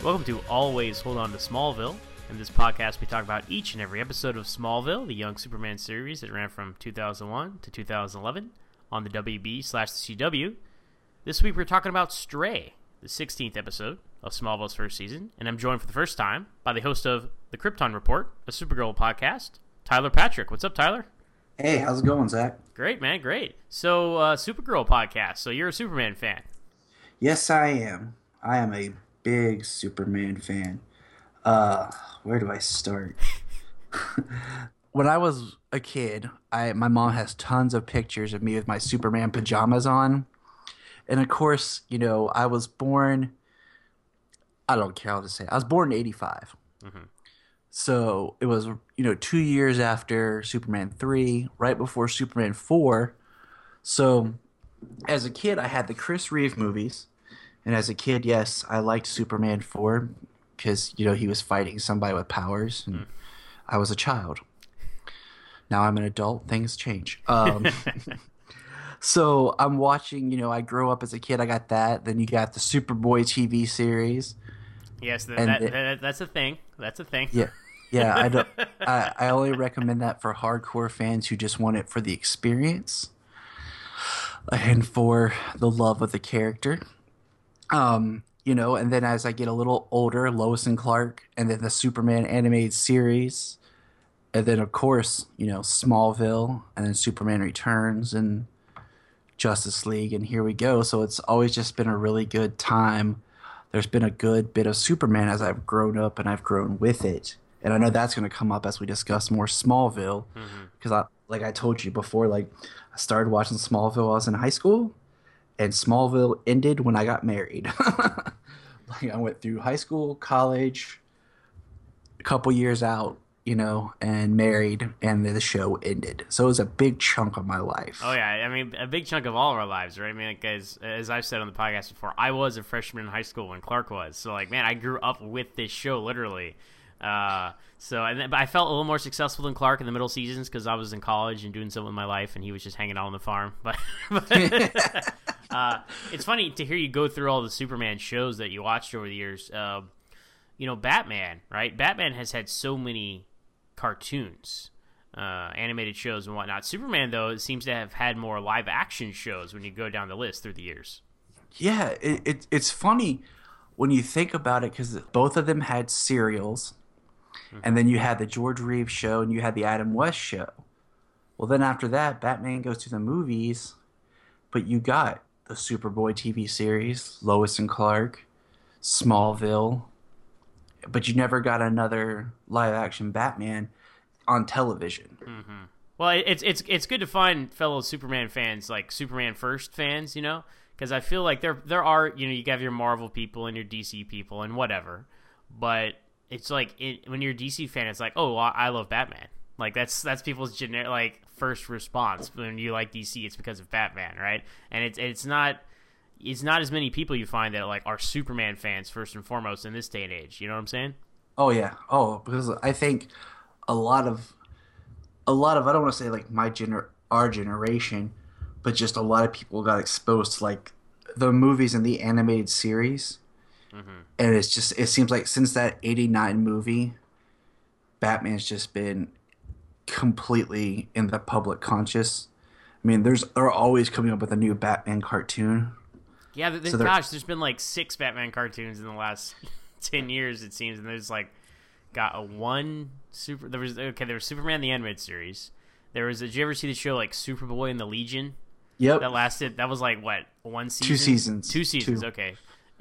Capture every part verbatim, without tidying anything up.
Welcome to Always Hold On to Smallville. In this podcast, we talk about each and every episode of Smallville, the Young Superman series that ran from two thousand one to two thousand eleven on the W B slash the C W. This week, we're talking about Stray, the sixteenth episode of Smallville's first season, and I'm joined for the first time by the host of The Krypton Report, a Supergirl podcast, Tyler Patrick. What's up, Tyler? Hey, how's it going, Zach? Great, man, great. So, uh, Supergirl podcast, so you're a Superman fan. Yes, I am. I am a big Superman fan. Uh, where do I start? When I was a kid, I my mom has tons of pictures of me with my Superman pajamas on. And of course, you know, I was born, I don't care how to say it. I was born in eighty-five. Mm-hmm. So it was, you know, two years after Superman three, right before Superman four. So as a kid, I had the Chris Reeve movies. And as a kid, yes, I liked Superman four because, you know, he was fighting somebody with powers. And mm. I was a child. Now I'm an adult. Things change. Um, so I'm watching, you know, I grew up as a kid. I got that. Then you got the Superboy T V series. Yes, that, that, that, that's a thing. That's a thing. Yeah. Yeah, I, don't, I, I only recommend that for hardcore fans who just want it for the experience and for the love of the character. Um, you know, and then as I get a little older, Lois and Clark, and then the Superman animated series, and then of course, you know, Smallville, and then Superman Returns, and Justice League, and here we go. So it's always just been a really good time. There's been a good bit of Superman as I've grown up, and I've grown with it. And I know that's going to come up as we discuss more Smallville, because mm-hmm. I, like I told you before, like I started watching Smallville while I was in high school. And Smallville ended when I got married. Like I went through high school, college, a couple years out, you know, and married, and the show ended. So it was a big chunk of my life. Oh, yeah. I mean, a big chunk of all of our lives, right? I mean, like, as, as I've said on the podcast before, I was a freshman in high school when Clark was. So, like, man, I grew up with this show, literally. Uh, so, and then, but I felt a little more successful than Clark in the middle seasons because I was in college and doing something with my life, and he was just hanging out on the farm. But, but uh, it's funny to hear you go through all the Superman shows that you watched over the years. Uh, you know, Batman, right? Batman has had so many cartoons, uh, animated shows and whatnot. Superman, though, it seems to have had more live action shows when you go down the list through the years. Yeah, it, it it's funny when you think about it because both of them had serials. And then you had the George Reeves show and you had the Adam West show. Well, then after that, Batman goes to the movies, but you got the Superboy T V series, Lois and Clark, Smallville, but you never got another live-action Batman on television. Mm-hmm. Well, it's it's it's good to find fellow Superman fans, like Superman First fans, you know, because I feel like there there are, you know, you have your Marvel people and your D C people and whatever, but it's like it, when you're a D C fan, it's like, oh, well, I love Batman. Like that's that's people's generic like first response when you like D C. It's because of Batman, right? And it's it's not it's not as many people you find that like are Superman fans first and foremost in this day and age. You know what I'm saying? Oh yeah, oh because I think a lot of a lot of I don't want to say like my gener our generation, but just a lot of people got exposed to like the movies and the animated series. Mm-hmm. And it's just, it seems like since that eighty-nine movie, Batman's just been completely in the public conscious. I mean, there's they're always coming up with a new Batman cartoon. Yeah, the, so gosh, there's been like six Batman cartoons in the last ten years, it seems, and there's like got a one super. There was okay, there was Superman the animated series. There was. Did you ever see the show like Superboy and the Legion? Yep. That lasted. That was like what one season? Two seasons. Two seasons. Two. Okay.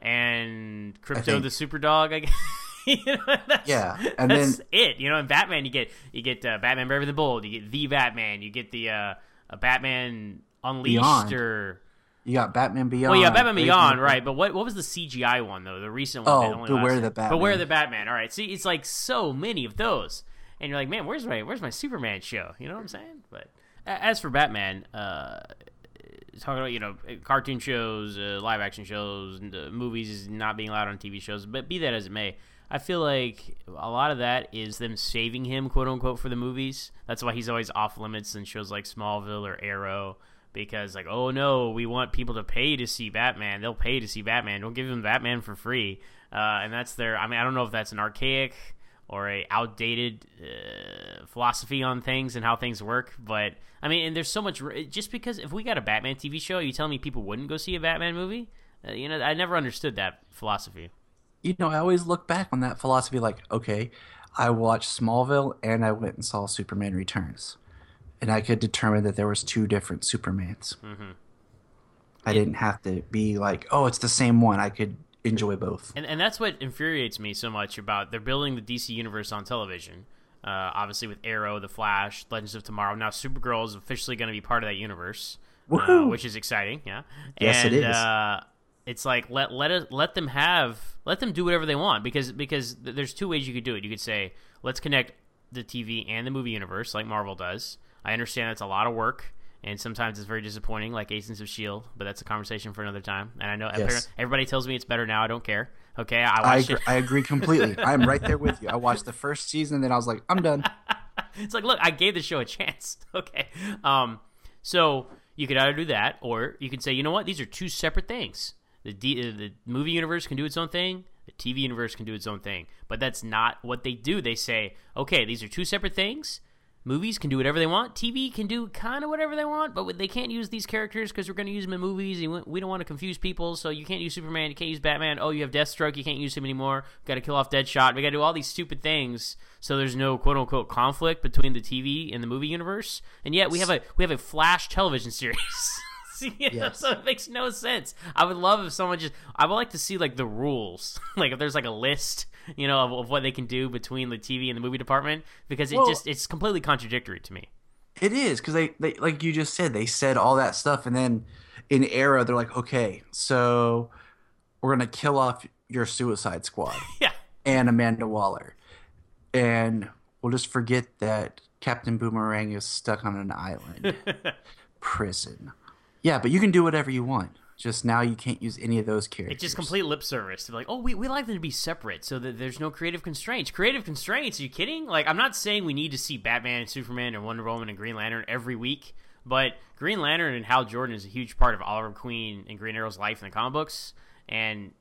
And Crypto the Superdog, I guess. You know, that's, yeah, and that's then it. You know, in Batman, you get you get uh, Batman Brave and the Bold, you get the Batman, you get the uh, a Batman Unleashed, Beyond. Or you got Batman Beyond. Well, yeah, Batman Beyond, right? But what what was the C G I one though? The recent one. Oh, that only Beware lasted. the Batman. Beware the Batman. All right, see, it's like so many of those, and you're like, man, where's my where's my Superman show? You know what I'm saying? But as for Batman, uh. talking about, you know, cartoon shows, uh, live action shows, and uh, movies not being allowed on T V shows, but be that as it may, I feel like a lot of that is them saving him, quote unquote, for the movies. That's why he's always off limits in shows like Smallville or Arrow. because like, oh no, we want people to pay to see Batman. They'll pay to see Batman. Don't give them Batman for free. Uh, and that's their. I mean, I don't know if that's an archaic or a outdated uh, philosophy on things and how things work, but I mean, and there's so much. Just because if we got a Batman T V show, you telling me people wouldn't go see a Batman movie? Uh, you know, I never understood that philosophy. You know, I always look back on that philosophy like, okay, I watched Smallville and I went and saw Superman Returns, and I could determine that there was two different Supermans. Mm-hmm. I it, didn't have to be like, oh, it's the same one. I could enjoy both. And and that's what infuriates me so much about they're building the D C universe on television. Uh, obviously with Arrow, The Flash, Legends of Tomorrow. Now Supergirl is officially going to be part of that universe, uh, which is exciting. Yeah. Yes, and, it is. Uh, it's like let let it, let them have let them do whatever they want because because there's two ways you could do it. You could say let's connect the T V and the movie universe like Marvel does. I understand that's a lot of work. And sometimes it's very disappointing, like Agents of S H I E L D, but that's a conversation for another time. And I know yes. everybody tells me it's better now. I don't care. Okay, I I watched agree, it. I agree completely. I'm right there with you. I watched the first season, then I was like, I'm done. It's like, look, I gave the show a chance. Okay, um, so you could either do that, or you could say, you know what? These are two separate things. The D, the movie universe can do its own thing. The T V universe can do its own thing. But that's not what they do. They say, okay, these are two separate things. Movies can do whatever they want. T V can do kind of whatever they want, but they can't use these characters because we're going to use them in movies, and we don't want to confuse people, so you can't use Superman, you can't use Batman. Oh, you have Deathstroke, you can't use him anymore. Got to kill off Deadshot. We got to do all these stupid things so there's no quote-unquote conflict between the T V and the movie universe, and yet we have a we have a Flash television series. You know, yes. So it makes no sense. I would love if someone just I would like to see like the rules, like if there's like a list, you know, of, of what they can do between the T V and the movie department, because it well, just it's completely contradictory to me. It is because they, they like you just said, they said all that stuff, and then in Arrow they're like, okay, so we're gonna kill off your Suicide Squad, yeah, and Amanda Waller, and we'll just forget that Captain Boomerang is stuck on an island, prison. Yeah, but you can do whatever you want. Just now you can't use any of those characters. It's just complete lip service to be like, oh, we, we like them to be separate so that there's no creative constraints. Creative constraints? Are you kidding? Like, I'm not saying we need to see Batman and Superman and Wonder Woman and Green Lantern every week, but Green Lantern and Hal Jordan is a huge part of Oliver Queen and Green Arrow's life in the comic books, and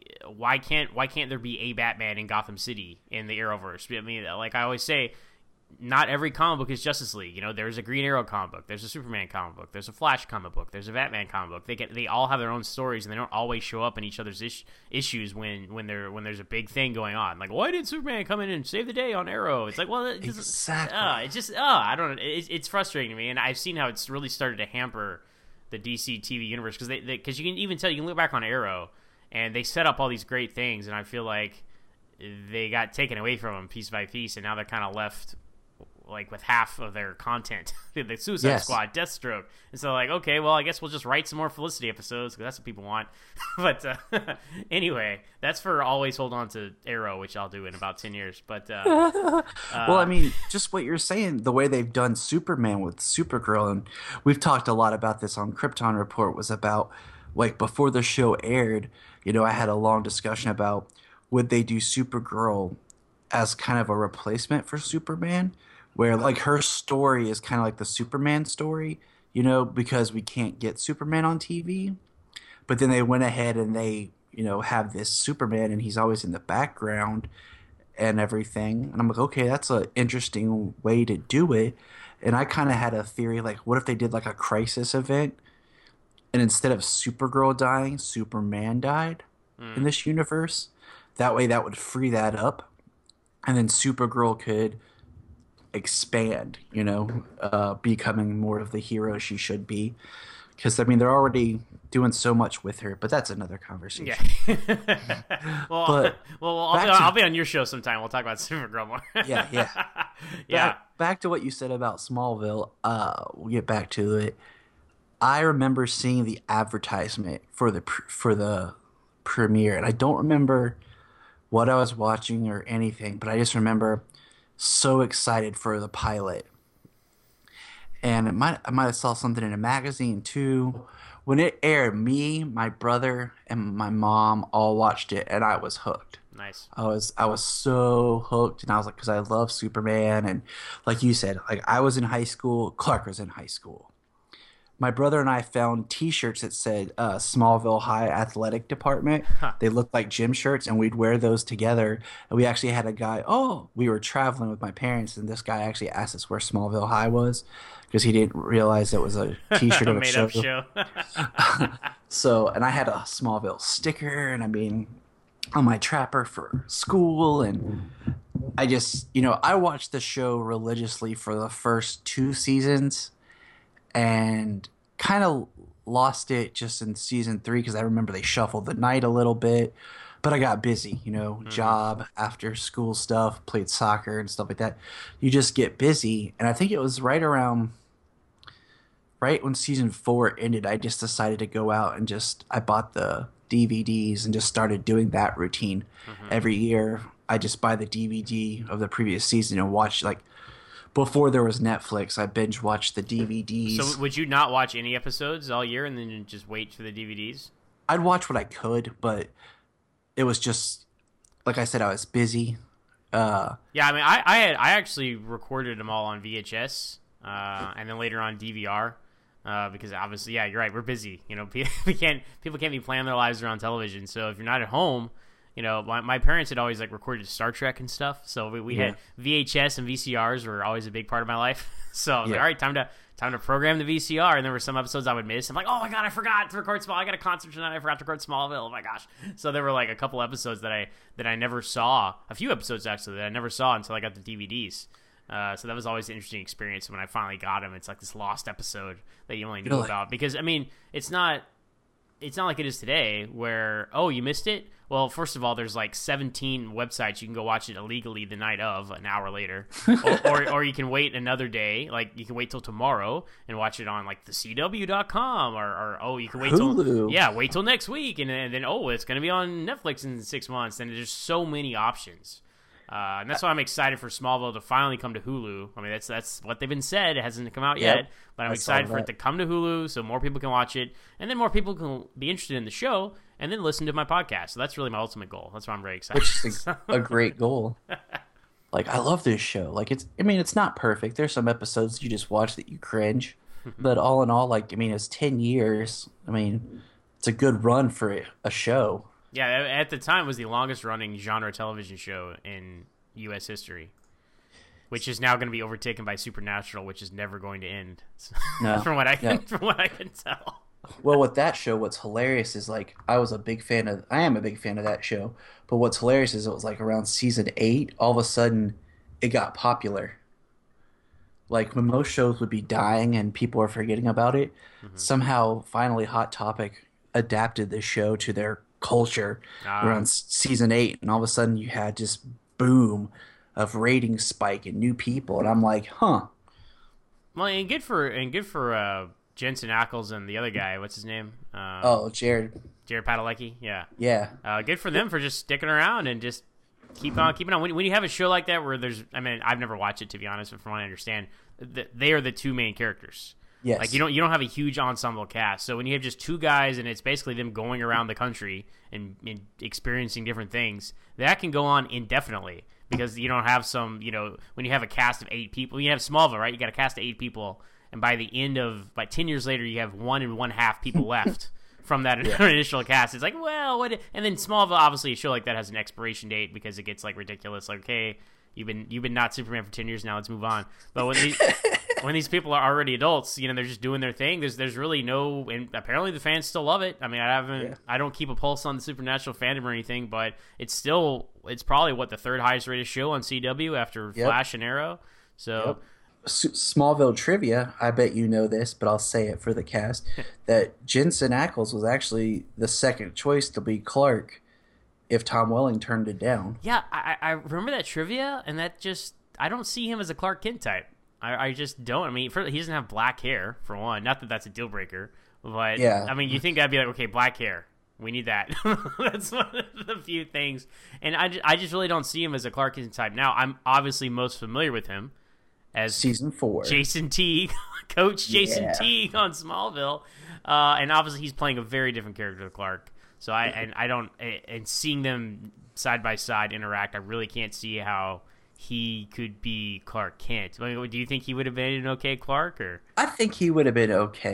why can't why can't there be a Batman in Gotham City in the Arrowverse? I mean, like I always say, not every comic book is Justice League. You know, there's a Green Arrow comic book, there's a Superman comic book, there's a Flash comic book, there's a Batman comic book. They get, they all have their own stories, and they don't always show up in each other's is- issues when when they're when there's a big thing going on. Like, why did Superman come in and save the day on Arrow? It's like, well, it just, exactly. Uh, it just, uh, I don't know. It, it's frustrating to me, and I've seen how it's really started to hamper the D C T V universe because they because you can even tell you can look back on Arrow, and they set up all these great things, and I feel like they got taken away from them piece by piece, and now they're kind of left like with half of their content. The Suicide yes. Squad, Deathstroke, and so like, okay, well, I guess we'll just write some more Felicity episodes because that's what people want. But uh, anyway, that's for always hold on to Arrow, which I'll do in about ten years. But uh, well, uh, I mean, just what you're saying, the way they've done Superman with Supergirl, and we've talked a lot about this on Krypton Report, was about like before the show aired. You know, I had a long discussion about would they do Supergirl as kind of a replacement for Superman, where like her story is kind of like the Superman story, you know, because we can't get Superman on T V. But then they went ahead and they, you know, have this Superman, and he's always in the background and everything. And I'm like, okay, that's an interesting way to do it. And I kind of had a theory, like, what if they did like a crisis event, and instead of Supergirl dying, Superman died mm. in this universe? That way that would free that up. And then Supergirl could expand, you know, uh, becoming more of the hero she should be. Because, I mean, they're already doing so much with her, but that's another conversation. Yeah. well, but well, well I'll, be, to, I'll be on your show sometime. We'll talk about Supergirl more. yeah, yeah. yeah. Back, back to what you said about Smallville. Uh, we'll get back to it. I remember seeing the advertisement for the for the premiere, and I don't remember what I was watching or anything, but I just remember so excited for the pilot. And it might I might have saw something in a magazine too. When it aired, me, my brother, and my mom all watched it, and I was hooked. Nice. I was I was so hooked, and I was like, because I love Superman, and like you said, like I was in high school, Clark was in high school. my brother and I found T-shirts that said uh, Smallville High Athletic Department. Huh. They looked like gym shirts, and we'd wear those together. And we actually had a guy. Oh, we were traveling with my parents, and this guy actually asked us where Smallville High was because he didn't realize it was a T-shirt A of a made show. up show. So, and I had a Smallville sticker, and I mean, on my trapper for school, and I just, you know, I watched the show religiously for the first two seasons and kind of lost it just in season three because I remember they shuffled the night a little bit. But I got busy, you know, Mhm. job, after school stuff, played soccer and stuff like that. You just get busy. And I think it was right around, right when season four ended, I just decided to go out and just, I bought the D V Ds and just started doing that routine Mhm. every year. I just buy the D V D of the previous season and watch, like, before there was Netflix, I binge watched the D V Ds. So would you not watch any episodes all year and then just wait for the D V Ds? I'd watch what I could, but it was just, like I said, I was busy. Uh, Yeah, I mean, I, I had I actually recorded them all on V H S, uh, and then later on D V R, uh, because obviously, yeah, you're right, we're busy. You know, pe- we can't people can't be planning their lives around television. So if you're not at home, you know, my, my parents had always like recorded Star Trek and stuff. So we, we Yeah. had V H S and V C Rs were always a big part of my life. So I was like, Yeah. all right, time to time to program the V C R. And there were some episodes I would miss. I'm like, oh my god, I forgot to record Small. I got a concert tonight. I forgot to record Smallville. Oh my gosh. So there were like a couple episodes that I that I never saw. A few episodes actually that I never saw until I got the D V Ds. Uh, so that was always an interesting experience when I finally got them. It's like this lost episode that you only knew Really? about because I mean, it's not it's not like it is today where, oh, you missed it? Well, first of all, there's like seventeen websites you can go watch it illegally the night of, an hour later. or, or or you can wait another day. Like, you can wait till tomorrow and watch it on, like, the C W dot com. Or, or oh, you can wait till... Hulu. Yeah, wait till next week. And then, and then oh, it's going to be on Netflix in six months. And there's so many options. Uh, and that's why I'm excited for Smallville to finally come to Hulu. I mean, that's that's what they've been said. It hasn't come out Yep. yet, but I'm I excited saw for it that. to come to Hulu so more people can watch it, and then more people can be interested in the show, and then listen to my podcast. So that's really my ultimate goal. That's why I'm very excited. which is a, a great goal. Like, I love this show. Like, it's, I mean, it's not perfect. There's some episodes you just watch that you cringe. But all in all, like, I mean, it's ten years. I mean, it's a good run for a- a show. Yeah, at the time, it was the longest running genre television show in U S history, which is now going to be overtaken by Supernatural, which is never going to end. No, from what I can, no. from what I can tell. Well, with that show, what's hilarious is, like, I was a big fan of, I am a big fan of that show. But what's hilarious is it was like around season eight, all of a sudden, it got popular. Like, when most shows would be dying and people are forgetting about it, somehow, finally, Hot Topic adapted the show to their culture Ah. around s- season eight, and all of a sudden, you had just boom of rating spike and new people, and I'm like, huh. Well, and good for and good for uh, Jensen Ackles and the other guy. What's his name? Um, Oh, Jared, Jared Padalecki. Yeah. yeah, Uh, good for them for just sticking around and just keep on keeping on. When, when you have a show like that where there's, I mean, I've never watched it to be honest, but from what I understand, th- they are the two main characters. yes, Like, you don't you don't have a huge ensemble cast. So when you have just two guys and it's basically them going around the country and, and experiencing different things, that can go on indefinitely because you don't have some, you know, when you have a cast of eight people, you have Smallville, right? You got a cast of eight people, and by the end of, by ten years later, you have one and one half people left from that initial cast. It's like, well, what? And then Smallville, obviously, a show like that has an expiration date because it gets like ridiculous. Like, okay, you've been you've been not Superman for ten years now. Let's move on. But when these when these people are already adults, you know, they're just doing their thing. There's there's really no, and apparently the fans still love it. I mean, I haven't, Yeah. I don't keep a pulse on the Supernatural fandom or anything, but it's still, it's probably what the third highest rated show on C W after Yep. Flash and Arrow. So. S- Smallville trivia, I bet you know this, but I'll say it for the cast, that Jensen Ackles was actually the second choice to be Clark if Tom Welling turned it down. Yeah, I, I remember that trivia, and that just, I don't see him as a Clark Kent type. I, I just don't. I mean, for, he doesn't have black hair, for one. Not that that's a deal breaker, but, Yeah. I mean, you think that'd be like, okay, black hair. We need that. That's one of the few things. And I, ju- I just really don't see him as a Clark Kent type. Now, I'm obviously most familiar with him as Season four. Jason Teague, Coach Jason Yeah. Teague on Smallville, uh, and obviously he's playing a very different character to Clark. So I and I don't and seeing them side by side interact, I really can't see how he could be Clark Kent. I mean, do you think he would have been an okay Clark or? I think he would have been okay.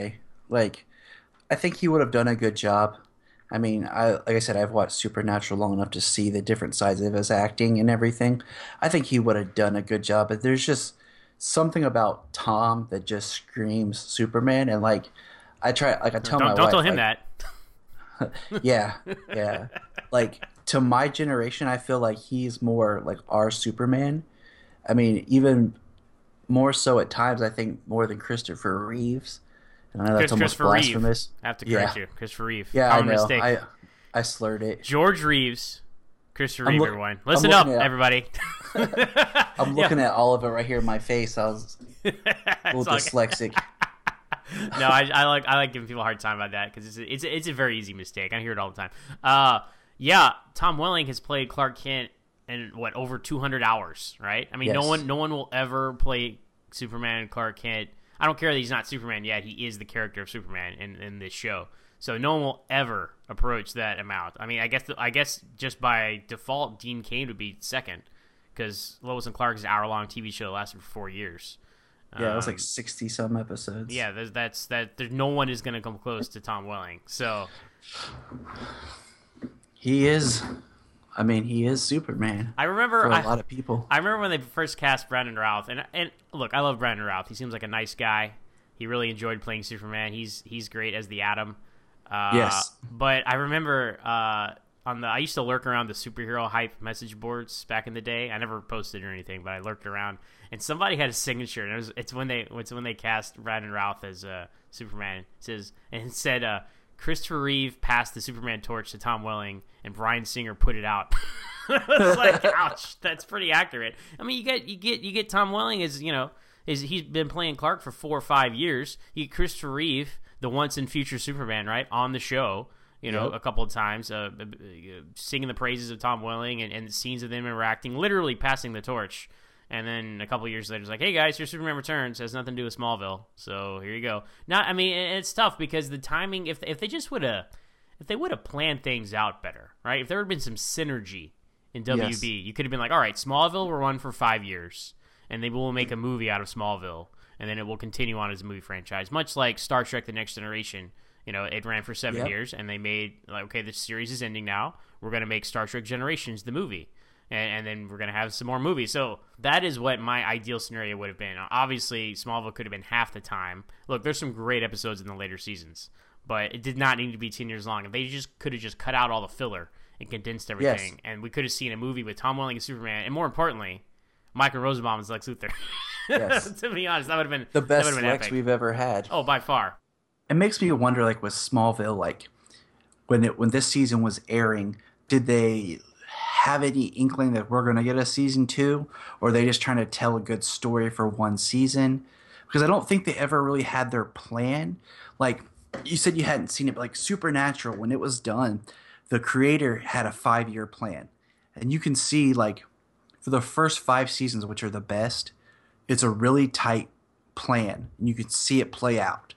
Like, I think he would have done a good job. I mean, I like I said, I've watched Supernatural long enough to see the different sides of his acting and everything. I think he would have done a good job, but there's just something about Tom that just screams Superman, and like, I try, like I tell Don't my don't wife, tell him like, that. yeah, yeah, like to my generation, I feel like he's more like our Superman. I mean, even more so at times, I think more than Christopher Reeves. And I know that's Chris, almost Christopher Reeve. blasphemous. I have to Yeah, correct you. Christopher Reeve. yeah, I Common know. mistake. I I slurred it. George Reeves. Christopher I'm Reeve, look- everyone. I'm Listen up, looking at- everybody. I'm looking at all of it right here in my face. I was a little It's all- dyslexic. no, I, I like I like giving people a hard time about that because it's a, it's a, it's a very easy mistake. I hear it all the time. Uh, yeah, Tom Welling has played Clark Kent in what over two hundred hours, right? I mean, no Yes. one no one will ever play Superman and Clark Kent. I don't care that he's not Superman yet. He is the character of Superman in, in this show. So no one will ever approach that amount. I mean, I guess I guess just by default, Dean Cain would be second because Lois and Clark is an hour-long T V show that lasted for four years. Yeah, it was Um, like sixty some episodes. Yeah, there's, that's that. There's no one is going to come close to Tom Welling. So he is. I mean, he is Superman I remember for a I, lot of people. I remember when they first cast Brandon Routh, and and look, I love Brandon Routh. He seems like a nice guy. He really enjoyed playing Superman. He's he's great as the Atom. Uh, Yes. But I remember uh, on the I used to lurk around the superhero hype message boards back in the day. I never posted or anything, but I lurked around, and somebody had a signature. And it was it's when they it's when they cast Brandon Routh as uh, Superman. It says and it said uh, Christopher Reeve passed the Superman torch to Tom Welling, and Bryan Singer put it out. I was like, ouch, that's pretty accurate. I mean, you get you get you get Tom Welling as you know is he's been playing Clark for four or five years. You get Christopher Reeve, the once and future Superman, right, on the show. You know, Yep. a couple of times, uh, uh, singing the praises of Tom Welling and, and scenes of them interacting, literally passing the torch. And then a couple of years later, it's like, hey guys, your Superman Returns has nothing to do with Smallville, so here you go. Not, I mean, it- it's tough because the timing. If if they just would have, if they would have planned things out better, right? If there would have been some synergy in W B, Yes. you could have been like, all right, Smallville will run for five years, and they will make a movie out of Smallville, and then it will continue on as a movie franchise, much like Star Trek: The Next Generation. You know, it ran for seven Yep. years, and they made like, okay, this series is ending now. We're going to make Star Trek Generations the movie, and, and then we're going to have some more movies. So that is what my ideal scenario would have been. Obviously, Smallville could have been half the time. Look, there's some great episodes in the later seasons, but it did not need to be ten years long. If they just could have just cut out all the filler and condensed everything, Yes. and we could have seen a movie with Tom Welling as Superman, and more importantly, Michael Rosenbaum as Lex Luthor. Yes. To be honest, that would have been The that best would have been Lex epic. we've ever had. Oh, by far. It makes me wonder, like with Smallville, like when it when this season was airing, did they have any inkling that we're going to get a season two, or are they just trying to tell a good story for one season? Because I don't think they ever really had their plan. Like you said, you hadn't seen it, but like Supernatural, when it was done, the creator had a five year plan, and you can see like for the first five seasons, which are the best, it's a really tight plan, and you can see it play out.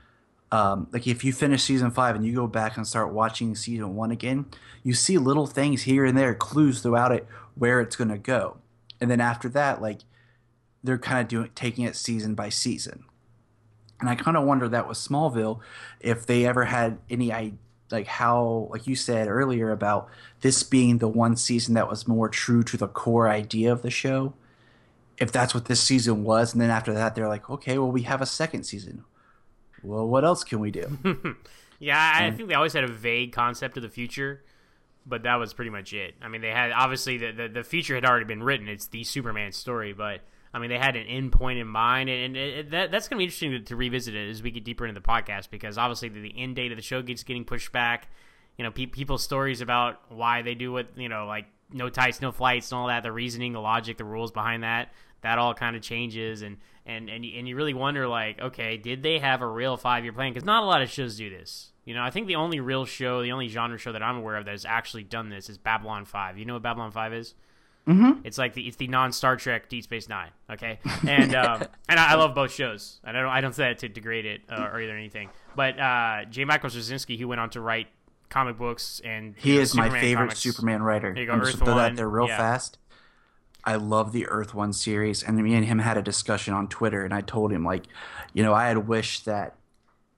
Um, like if you finish season five and you go back and start watching season one again, you see little things here and there, clues throughout it where it's going to go. And then after that, like they're kind of doing taking it season by season. And I kind of wonder that with Smallville, if they ever had any I like how like you said earlier about this being the one season that was more true to the core idea of the show. If that's what this season was, and then after that they're like, okay, well we have a second season. Well, what else can we do? Yeah, I I Mm. think they always had a vague concept of the future, but that was pretty much it. I mean, they had obviously the the, the future had already been written. It's the Superman story, but I mean, they had an end point in mind, and, and it, that that's going to be interesting to, to revisit it as we get deeper into the podcast because obviously the, the end date of the show gets getting pushed back. You know, pe- people's stories about why they do what you know, like no tights, no flights, and all that. The reasoning, the logic, the rules behind that. That all kind of changes, and and and you, and you really wonder, like, okay, did they have a real five year plan? Because not a lot of shows do this. You know, I think the only real show, the only genre show that I'm aware of that has actually done this is Babylon five. You know what Babylon five is? Mm-hmm. It's like the it's the non Star Trek Deep Space Nine. Okay, and um, and I, I love both shows, and I don't I don't say that to degrade it uh, or either anything. But uh, J. Michael Straczynski, who went on to write comic books, and He you know, is my Superman favorite comics. Superman writer. There you go, I'm just Earth throw One, that there real yeah. fast. I love the Earth One series, and me and him had a discussion on Twitter, and I told him like, you know, I had wished that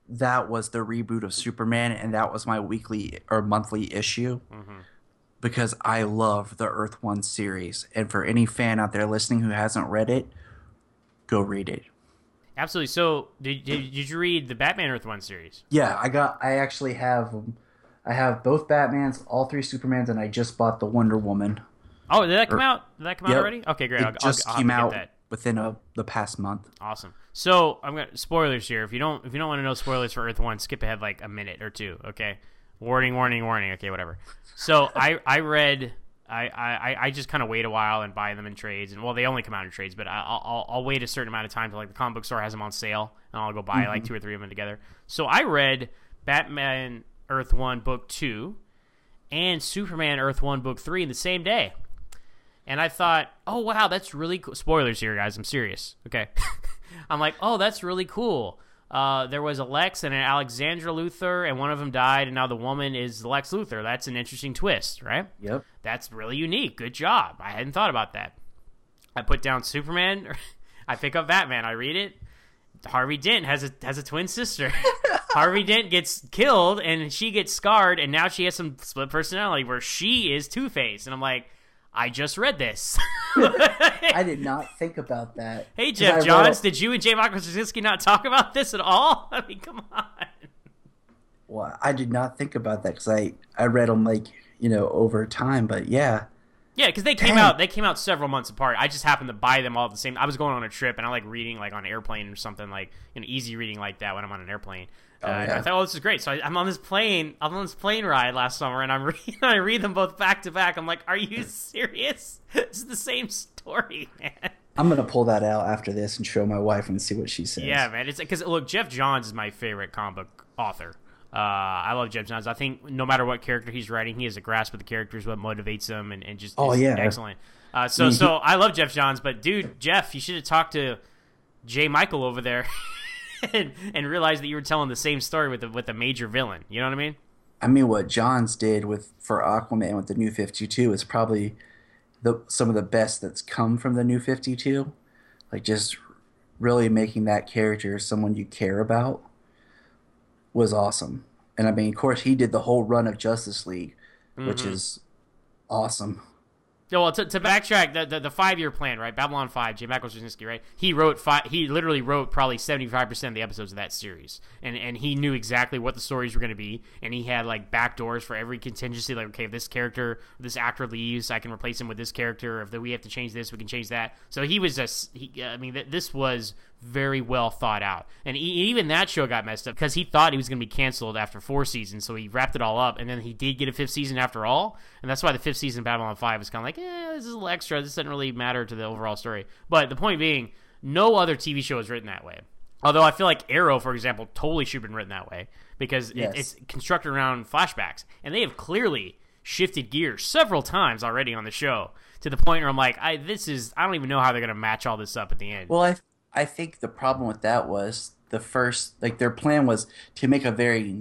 that was the reboot of Superman, and that was my weekly or monthly issue. Mm-hmm. Because I love the Earth One series. And for any fan out there listening who hasn't read it, go read it. Absolutely. So, did, did did you read the Batman Earth One series? Yeah, I got. I actually have. I have both Batmans, all three Supermans, and I just bought the Wonder Woman. Oh, did that come or, out? Did that come yep, out already? Okay, great. It I'll, just I'll, I'll came out that. within a, the past month. Awesome. So, I'm gonna spoilers here. If you don't, if you don't want to know spoilers for Earth One, skip ahead like a minute or two. Okay. Warning, warning, warning. Okay, whatever. So I, I read, I, I, I just kind of wait a while and buy them in trades, and well, they only come out in trades, but I, I'll, I'll wait a certain amount of time till like the comic book store has them on sale, and I'll go buy mm-hmm. like two or three of them together. So I read Batman Earth One Book Two, and Superman Earth One Book Three in the same day, and I thought, oh wow, that's really cool. Spoilers here, guys. I'm serious. Okay, I'm like, oh, that's really cool. Uh, there was a Lex and an Alexandra Luthor, and one of them died, and now the woman is Lex Luthor. That's an interesting twist, right? Yep. That's really unique. Good job. I hadn't thought about that. I put down Superman. I pick up Batman. I read it. Harvey Dent has a has a twin sister. Harvey Dent gets killed, and she gets scarred, and now she has some split personality where she is Two-Face. And I'm like, I just read this. I did not think about that. Hey, Jeff Johns, a... did you and J. Michael Straczynski not talk about this at all? I mean, come on. Well, I did not think about that because I, I read them, like, you know, over time, but yeah. Yeah, because they came Dang. out they came out several months apart. I just happened to buy them all at the same. I was going on a trip, and I like reading like on an airplane or something, like, you know, easy reading like that when I'm on an airplane. Uh, oh, yeah. I thought, oh, this is great. So I, I'm on this plane. I'm on this plane ride last summer, and I'm reading. I read them both back to back. I'm like, are you serious? It's the same story, man. I'm gonna pull that out after this and show my wife and see what she says. Yeah, man. It's because look, Jeff Johns is my favorite comic book author. Uh, I love Jeff Johns. I think no matter what character he's writing, he has a grasp of the characters, what motivates him, and, and just oh yeah, excellent. Uh, so I mean, so he... I love Jeff Johns, but dude, Jeff, you should have talked to J. Michael over there. And, and realize that you were telling the same story with the, with a major villain. You know what I mean? I mean, what Johns did with for Aquaman with the New fifty-two is probably the some of the best that's come from the New fifty-two. Like, just really making that character someone you care about was awesome. And, I mean, of course, he did the whole run of Justice League, mm-hmm. which is awesome. Yeah, well, to, to backtrack, the, the the five-year plan, right? Babylon five, J. Michael Straczynski, right? He wrote five, he literally wrote probably seventy-five percent of the episodes of that series. And and he knew exactly what the stories were going to be, and he had, like, backdoors for every contingency. Like, okay, if this character, this actor leaves, I can replace him with this character. If we have to change this, we can change that. So he was just, he, I mean, th- this was very well thought out. And he, even that show got messed up because he thought he was going to be canceled after four seasons, so he wrapped it all up, and then he did get a fifth season after all, and that's why the fifth season of Babylon five was kind of like, eh, this is a little extra, this doesn't really matter to the overall story. But the point being, no other T V show is written that way. Although I feel like Arrow, for example, totally should have been written that way, because yes. it, it's constructed around flashbacks, and they have clearly shifted gears several times already on the show, to the point where I'm like, I this is, I don't even know how they're going to match all this up at the end. Well, I I think the problem with that was the first, like, their plan was to make a very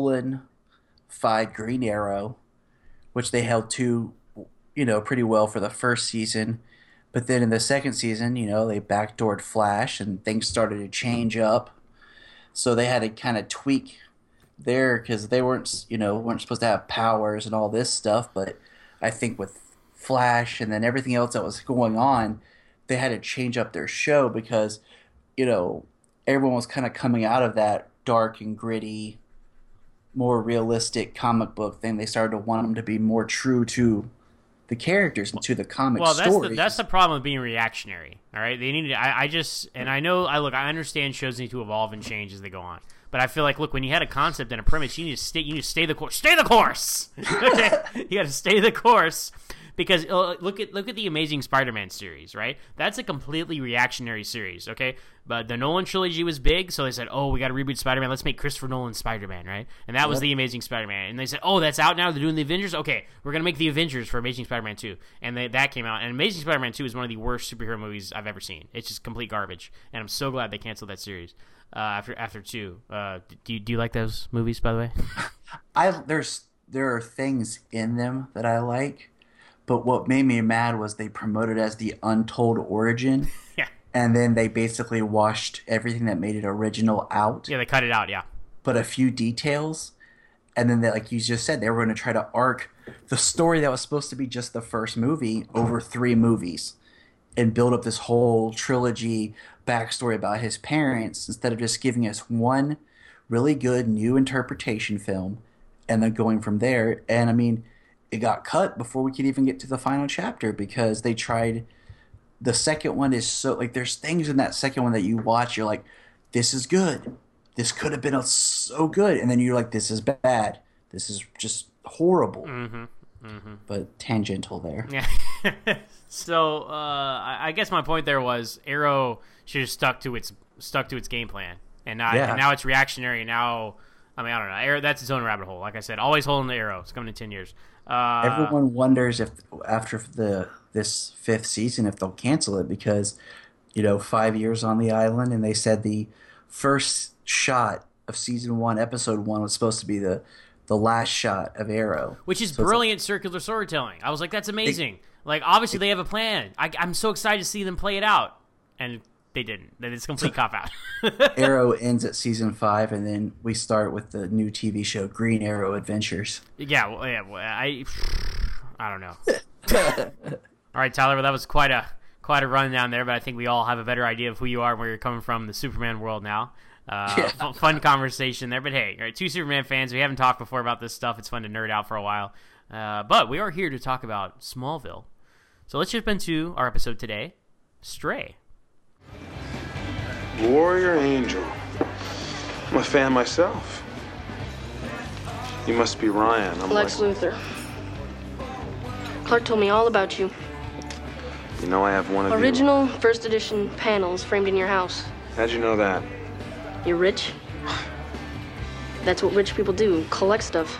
Nolan-fied Green Arrow, which they held to, you know, pretty well for the first season. But then in the second season, you know, they backdoored Flash and things started to change up. So they had to kind of tweak there because they weren't, you know, weren't supposed to have powers and all this stuff. But I think with Flash and then everything else that was going on, they had to change up their show because, you know, everyone was kind of coming out of that dark and gritty, more realistic comic book thing. They started to want them to be more true to the characters and to the comic well, that's stories. The, that's the problem with being reactionary, all right? They need to, I, I just, and I know, I look, I understand shows need to evolve and change as they go on. But I feel like, look, when you had a concept and a premise, you need to stay, you need to stay the course. Stay the course! Okay? You got to stay the course. Because uh, look at look at the Amazing Spider-Man series, right? That's a completely reactionary series, okay? But the Nolan trilogy was big, so they said, oh, we got to reboot Spider-Man. Let's make Christopher Nolan Spider-Man, right? And that yep. was the Amazing Spider-Man. And they said, oh, that's out now? They're doing the Avengers? Okay, we're going to make the Avengers for Amazing Spider-Man two. And they, that came out. And Amazing Spider-Man two is one of the worst superhero movies I've ever seen. It's just complete garbage. And I'm so glad they canceled that series uh, after after two. Uh, do, you, do you like those movies, by the way? I there's There are things in them that I like. But what made me mad was they promoted it as the Untold Origin. Yeah. And then they basically washed everything that made it original out. Yeah, they cut it out, yeah. but a few details. And then, they, like you just said, they were going to try to arc the story that was supposed to be just the first movie over three movies and build up this whole trilogy backstory about his parents instead of just giving us one really good new interpretation film and then going from there. And I mean, it got cut before we could even get to the final chapter because they tried. The second one is so like there's things in that second one that you watch, you're like, this is good. This could have been a, so good, and then you're like, this is bad. This is just horrible. Mm-hmm. Mm-hmm. But tangential there. Yeah. So uh, I, I guess my point there was Arrow should have stuck to its stuck to its game plan, and, not, Yeah. and now it's reactionary. Now, I mean, I don't know. Arrow, that's its own rabbit hole. Like I said, always holding the Arrow. It's coming in ten years. Uh, Everyone wonders if after the this fifth season if they'll cancel it because, you know, five years on the island, and they said the first shot of season one, episode one, was supposed to be the the last shot of Arrow, which is so brilliant like, circular storytelling. I was like, that's amazing. It, like, obviously, it, they have a plan. I, I'm so excited to see them play it out, and they didn't. It's a complete cop out. Arrow ends at season five, and then we start with the new T V show Green Arrow Adventures. Yeah, well, yeah. Well, I, I don't know. All right, Tyler. Well, that was quite a quite a rundown there, but I think we all have a better idea of who you are and where you're coming from in the Superman world now. Uh, yeah. f- fun conversation there, but hey, all right, two Superman fans. We haven't talked before about this stuff. It's fun to nerd out for a while, uh, but we are here to talk about Smallville. So let's jump into our episode today, Stray. Warrior Angel. I'm a fan myself. You must be Ryan. I'm Lex like... Luthor. Clark told me all about you. You know I have one of Original you... first edition panels framed in your house. How'd you know that? You're rich. That's what rich people do, collect stuff.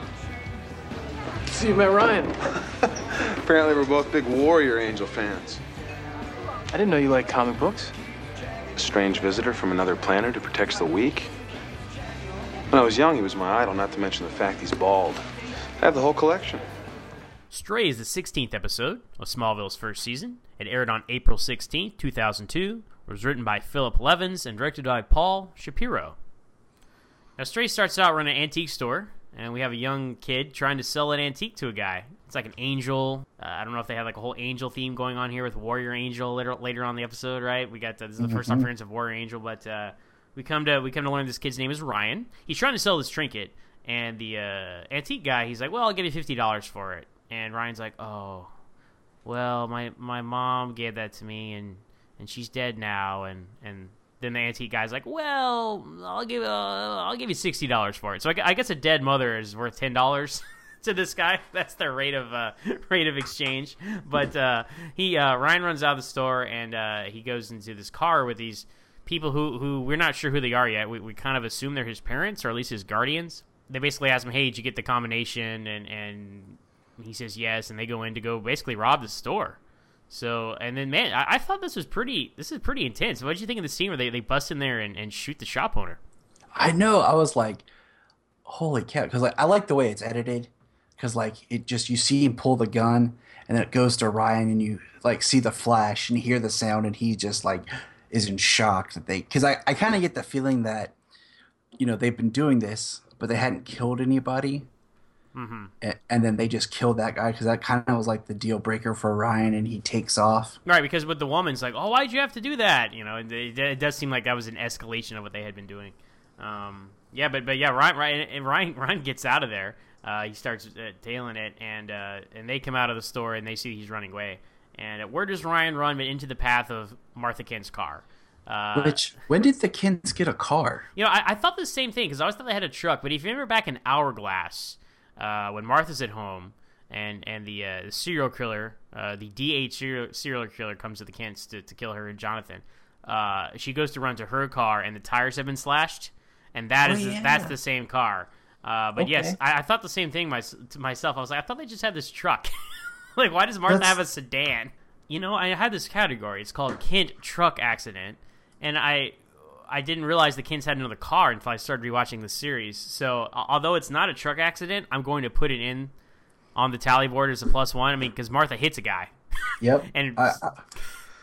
So you met Ryan. Apparently we're both big Warrior Angel fans. I didn't know you liked comic books. A strange visitor from another planet who protects the weak. When I was young, he was my idol, not to mention the fact he's bald. I have the whole collection. Stray is the sixteenth episode of Smallville's first season. It aired on April sixteenth, two thousand two. It was written by Philip Levins and directed by Paul Shapiro. Now, Stray starts out running an antique store, and we have a young kid trying to sell an antique to a guy. It's like an angel. Uh, I don't know if they have like a whole angel theme going on here with Warrior Angel later, later on in the episode, right? We got uh, this is the mm-hmm. first appearance of Warrior Angel, but uh, we come to we come to learn this kid's name is Ryan. He's trying to sell this trinket, and the uh, antique guy, he's like, "Well, I'll give you fifty dollars for it." And Ryan's like, "Oh, well, my my mom gave that to me, and and she's dead now." And and then the antique guy's like, "Well, I'll give uh, I'll give you sixty dollars for it." So I, I guess a dead mother is worth ten dollars to this guy. That's their rate of uh, rate of exchange. But uh, he uh, Ryan runs out of the store, and uh, he goes into this car with these people who, who we're not sure who they are yet. We we kind of assume they're his parents or at least his guardians. They basically ask him, "Hey, did you get the combination?" And and he says yes, and they go in to go basically rob the store. So, and then, man, I, I thought this was pretty, this is pretty intense. What did you think of the scene where they, they bust in there and, and shoot the shop owner? I know. I was like, holy cow. Because like, I like the way it's edited. Because, like, it just, you see him pull the gun, and then it goes to Ryan, and you, like, see the flash and hear the sound, and he just, like, is in shock that they, because I, I kind of get the feeling that, you know, they've been doing this, but they hadn't killed anybody. Mm-hmm. And, and then they just killed that guy because that kind of was like the deal breaker for Ryan, and he takes off. Right, because with the woman's like, "Oh, why'd you have to do that?" You know, it, it does seem like that was an escalation of what they had been doing. Um, yeah, but but yeah, Ryan Ryan and Ryan Ryan gets out of there. Uh, he starts uh, tailing it, and uh, and they come out of the store and they see he's running away. And where does Ryan run? But into the path of Martha Kent's car. Uh, Which, when did the Kents get a car? You know, I, I thought the same thing because I always thought they had a truck. But if you remember back in Hourglass. Uh, when Martha's at home and, and the, uh, the serial killer, uh, the D H serial, serial killer comes to the Kents to, to kill her and Jonathan, uh, she goes to run to her car and the tires have been slashed, and that oh, is yeah. that's the same car. Uh, but okay. yes, I, I thought the same thing my, to myself. I was like, I thought they just had this truck. Like, why does Martha that's... have a sedan? You know, I had this category. It's called Kent Truck Accident, and I... I didn't realize the Kents had another car until I started rewatching the series. So, although it's not a truck accident, I'm going to put it in on the tally board as a plus one. I mean, because Martha hits a guy. Yep. and I, I,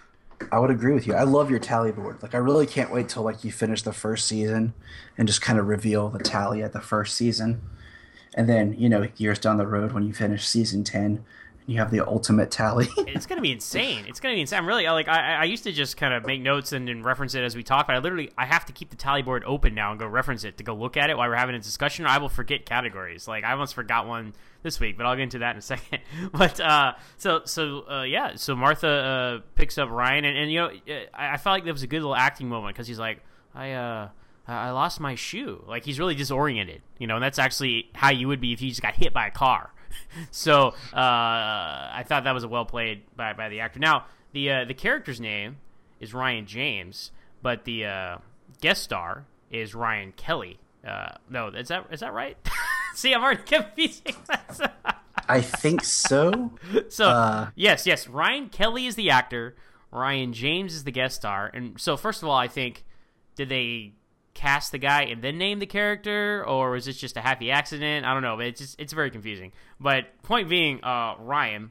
I would agree with you. I love your tally board. Like, I really can't wait till like you finish the first season and just kind of reveal the tally at the first season, and then you know years down the road when you finish season ten, you have the ultimate tally. It's gonna be insane. It's gonna be insane. I'm really like I, I used to just kind of make notes and, and reference it as we talk, but I literally I have to keep the tally board open now and go reference it to go look at it while we're having a discussion, or I will forget categories. Like I almost forgot one this week, but I'll get into that in a second. But uh, so so uh, yeah, so Martha uh, picks up Ryan, and, and you know I, I felt like there was a good little acting moment because he's like I uh. I lost my shoe. Like, he's really disoriented, you know, and that's actually how you would be if you just got hit by a car. So, uh, I thought that was a well played by, by the actor. Now, the uh, the character's name is Ryan James, but the uh, guest star is Ryan Kelly. Uh, no, is that is that right? See, I'm already confusing myself. I think so. So, uh, yes, yes, Ryan Kelly is the actor. Ryan James is the guest star. And so, first of all, I think, did they cast the guy and then name the character, or was this just a happy accident? I don't know, but it's just, it's very confusing. But point being, uh, Ryan,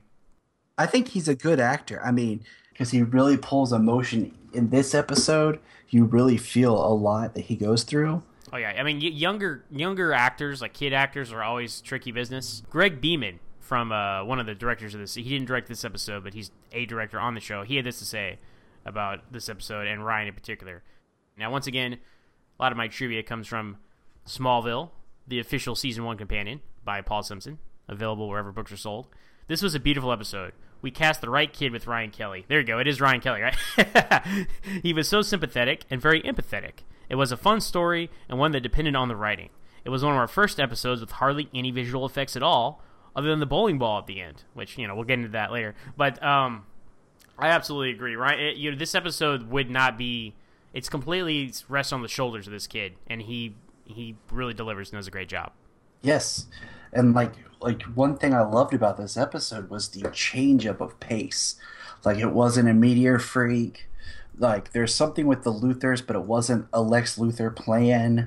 I think he's a good actor. I mean, because he really pulls emotion in this episode. You really feel a lot that he goes through. Oh yeah, I mean, y- younger younger actors, like kid actors, are always tricky business. Greg Beeman, from uh, one of the directors of this, he didn't direct this episode, but he's a director on the show. He had this to say about this episode and Ryan in particular. Now, once again, a lot of my trivia comes from Smallville, the official season one companion by Paul Simpson, available wherever books are sold. This was a beautiful episode. We cast the right kid with Ryan Kelly. There you go. It is Ryan Kelly, right? He was so sympathetic and very empathetic. It was a fun story and one that depended on the writing. It was one of our first episodes with hardly any visual effects at all, other than the bowling ball at the end, which, you know, we'll get into that later. But um, I absolutely agree, right? It, you know, this episode would not be... It's completely rests on the shoulders of this kid, and he he really delivers and does a great job. Yes, and like like one thing I loved about this episode was the change up of pace. Like, it wasn't a Meteor Freak. Like, there's something with the Luthors, but it wasn't a Lex Luthor plan.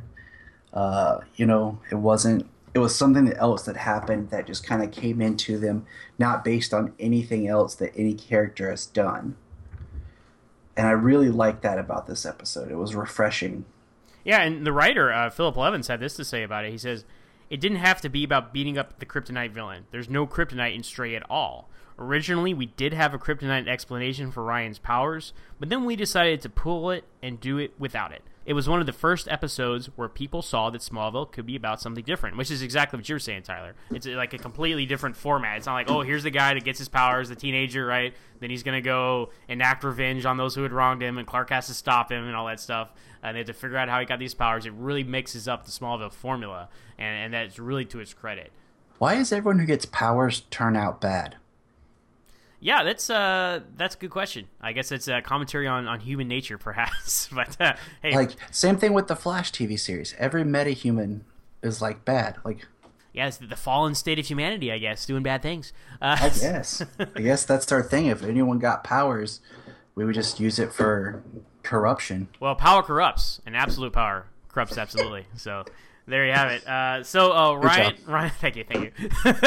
Uh, you know, it wasn't. It was something else that happened that just kind of came into them, not based on anything else that any character has done. And I really liked that about this episode. It was refreshing. Yeah, and the writer, uh, Philip Levins, had this to say about it. He says, it didn't have to be about beating up the Kryptonite villain. There's no Kryptonite in Stray at all. Originally, we did have a Kryptonite explanation for Ryan's powers, but then we decided to pull it and do it without it. It was one of the first episodes where people saw that Smallville could be about something different, which is exactly what you're saying, Tyler. It's like a completely different format. It's not like, oh, here's the guy that gets his powers, the teenager, right? Then he's going to go enact revenge on those who had wronged him, and Clark has to stop him and all that stuff. And they have to figure out how he got these powers. It really mixes up the Smallville formula, and, and that's really to its credit. Why does everyone who gets powers turn out bad? Yeah, that's uh, that's a good question. I guess it's a commentary on, on human nature, perhaps. But uh, hey, like, same thing with the Flash T V series. Every meta-human is like bad. Like, yeah, it's the fallen state of humanity, I guess, doing bad things. Uh, I guess, I guess that's our thing. If anyone got powers, we would just use it for corruption. Well, power corrupts, and absolute power corrupts absolutely. So there you have it. Uh, so uh, Ryan, Ryan, thank you, thank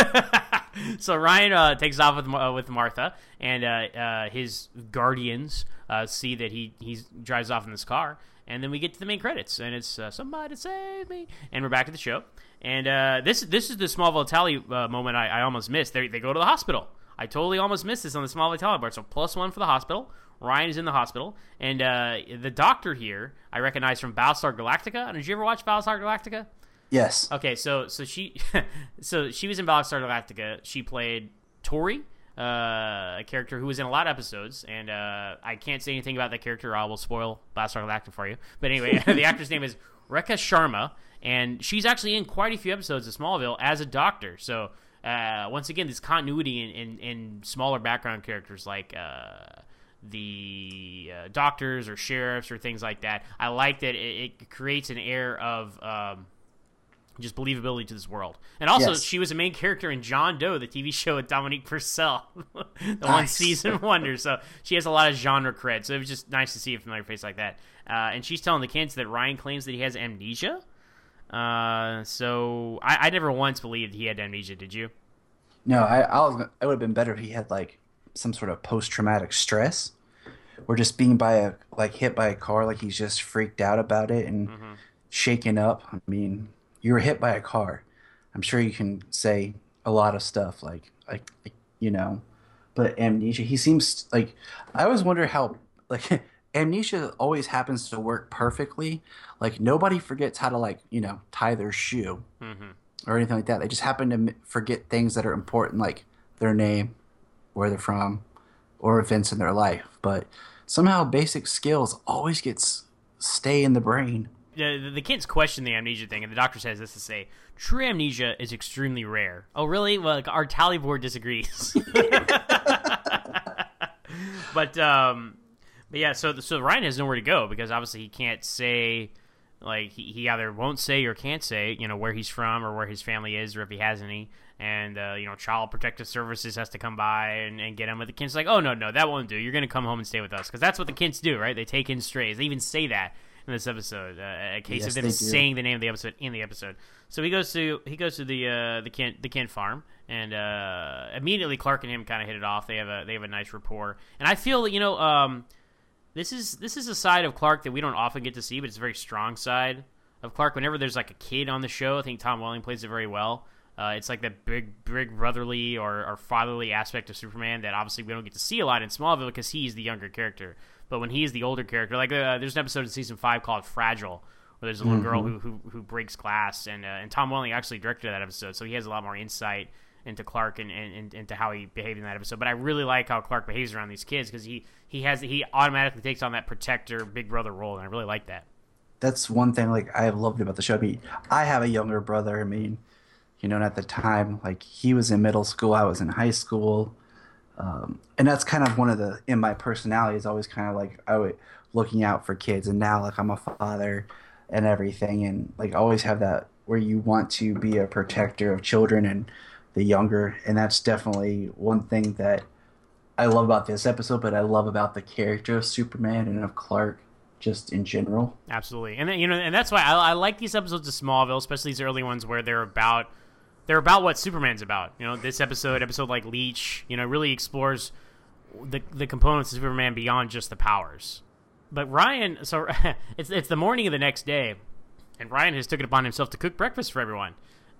you. So Ryan uh, takes off with uh, with Martha, and uh, uh, his guardians uh, see that he he drives off in this car, and then we get to the main credits, and it's uh, somebody save me, and we're back to the show. And uh, this this is the Smallville tally uh, moment I, I almost missed. They they go to the hospital. I totally almost missed this on the Smallville tally board. So plus one for the hospital. Ryan is in the hospital, and uh, the doctor here I recognize from Battlestar Galactica. Did you ever watch Battlestar Galactica? Yes. Okay, so so she so she was in Battlestar Galactica. She played Tori, uh, a character who was in a lot of episodes, and uh, I can't say anything about that character, or I will spoil Battlestar Galactica for you. But anyway, the actor's name is Rekha Sharma, and she's actually in quite a few episodes of Smallville as a doctor. So uh, once again, this continuity in, in, in smaller background characters like uh, the uh, doctors or sheriffs or things like that. I like that it, it creates an air of um, just believability to this world. And also, yes, she was a main character in John Doe, the T V show with Dominique Purcell, the nice. one season wonder. So she has a lot of genre cred. So it was just nice to see a familiar face like that. Uh, and she's telling the kids that Ryan claims that he has amnesia. Uh, so I, I never once believed he had amnesia. Did you? No, I, I was. It would have been better if he had like some sort of post-traumatic stress. or just being by a like hit by a car, like he's just freaked out about it and Mm-hmm. shaken up. I mean, you were hit by a car. I'm sure you can say a lot of stuff like like, like you know, but amnesia. He seems like I always wonder how like amnesia always happens to work perfectly. Like nobody forgets how to like you know tie their shoe Mm-hmm. or anything like that. They just happen to m- forget things that are important, like their name, where they're from, or events in their life. But somehow basic skills always gets stay in the brain. The, the kids question the amnesia thing, and the doctor says this to say, true amnesia is extremely rare. Oh, really? Well, like, our tally board disagrees. but, um, but yeah, so so Ryan has nowhere to go because obviously he can't say, like, he, he either won't say or can't say, you know, where he's from or where his family is or if he has any. And, uh, you know, Child Protective Services has to come by and, and get him. But the kid's like, oh, no, no, that won't do. You're going to come home and stay with us. Because that's what the kids do, right? They take in strays. They even say that in this episode. Uh, a case Yes, of them they do. saying the name of the episode in the episode. So he goes to he goes to the uh, the Kent the Kent farm, and uh, immediately Clark and him kind of hit it off. They have a they have a nice rapport, and I feel that you know um, this is this is a side of Clark that we don't often get to see, but it's a very strong side of Clark. Whenever there's like a kid on the show, I think Tom Welling plays it very well. Uh, it's like that big, big brotherly or, or fatherly aspect of Superman that obviously we don't get to see a lot in Smallville because he's the younger character. But when he's the older character, like uh, there's an episode in season five called Fragile, where there's a little Mm-hmm. girl who, who who breaks glass, and uh, and Tom Welling actually directed that episode, so he has a lot more insight into Clark and, and, and into how he behaved in that episode. But I really like how Clark behaves around these kids because he he has he automatically takes on that protector, big brother role, and I really like that. That's one thing like I have loved about the show. I mean, I have a younger brother. I mean, you know, and at the time, like he was in middle school, I was in high school. Um, and that's kind of one of the in my personality is always kind of like I would looking out for kids, and now like I'm a father and everything, and like always have that where you want to be a protector of children and the younger, and that's definitely one thing that I love about this episode, but I love about the character of Superman and of Clark just in general. Absolutely, and then, you know, and that's why I, I like these episodes of Smallville, especially these early ones where they're about they're about what Superman's about. You know, this episode, episode like Leech, you know, really explores the the components of Superman beyond just the powers. But Ryan, so it's it's the morning of the next day, and Ryan has taken it upon himself to cook breakfast for everyone,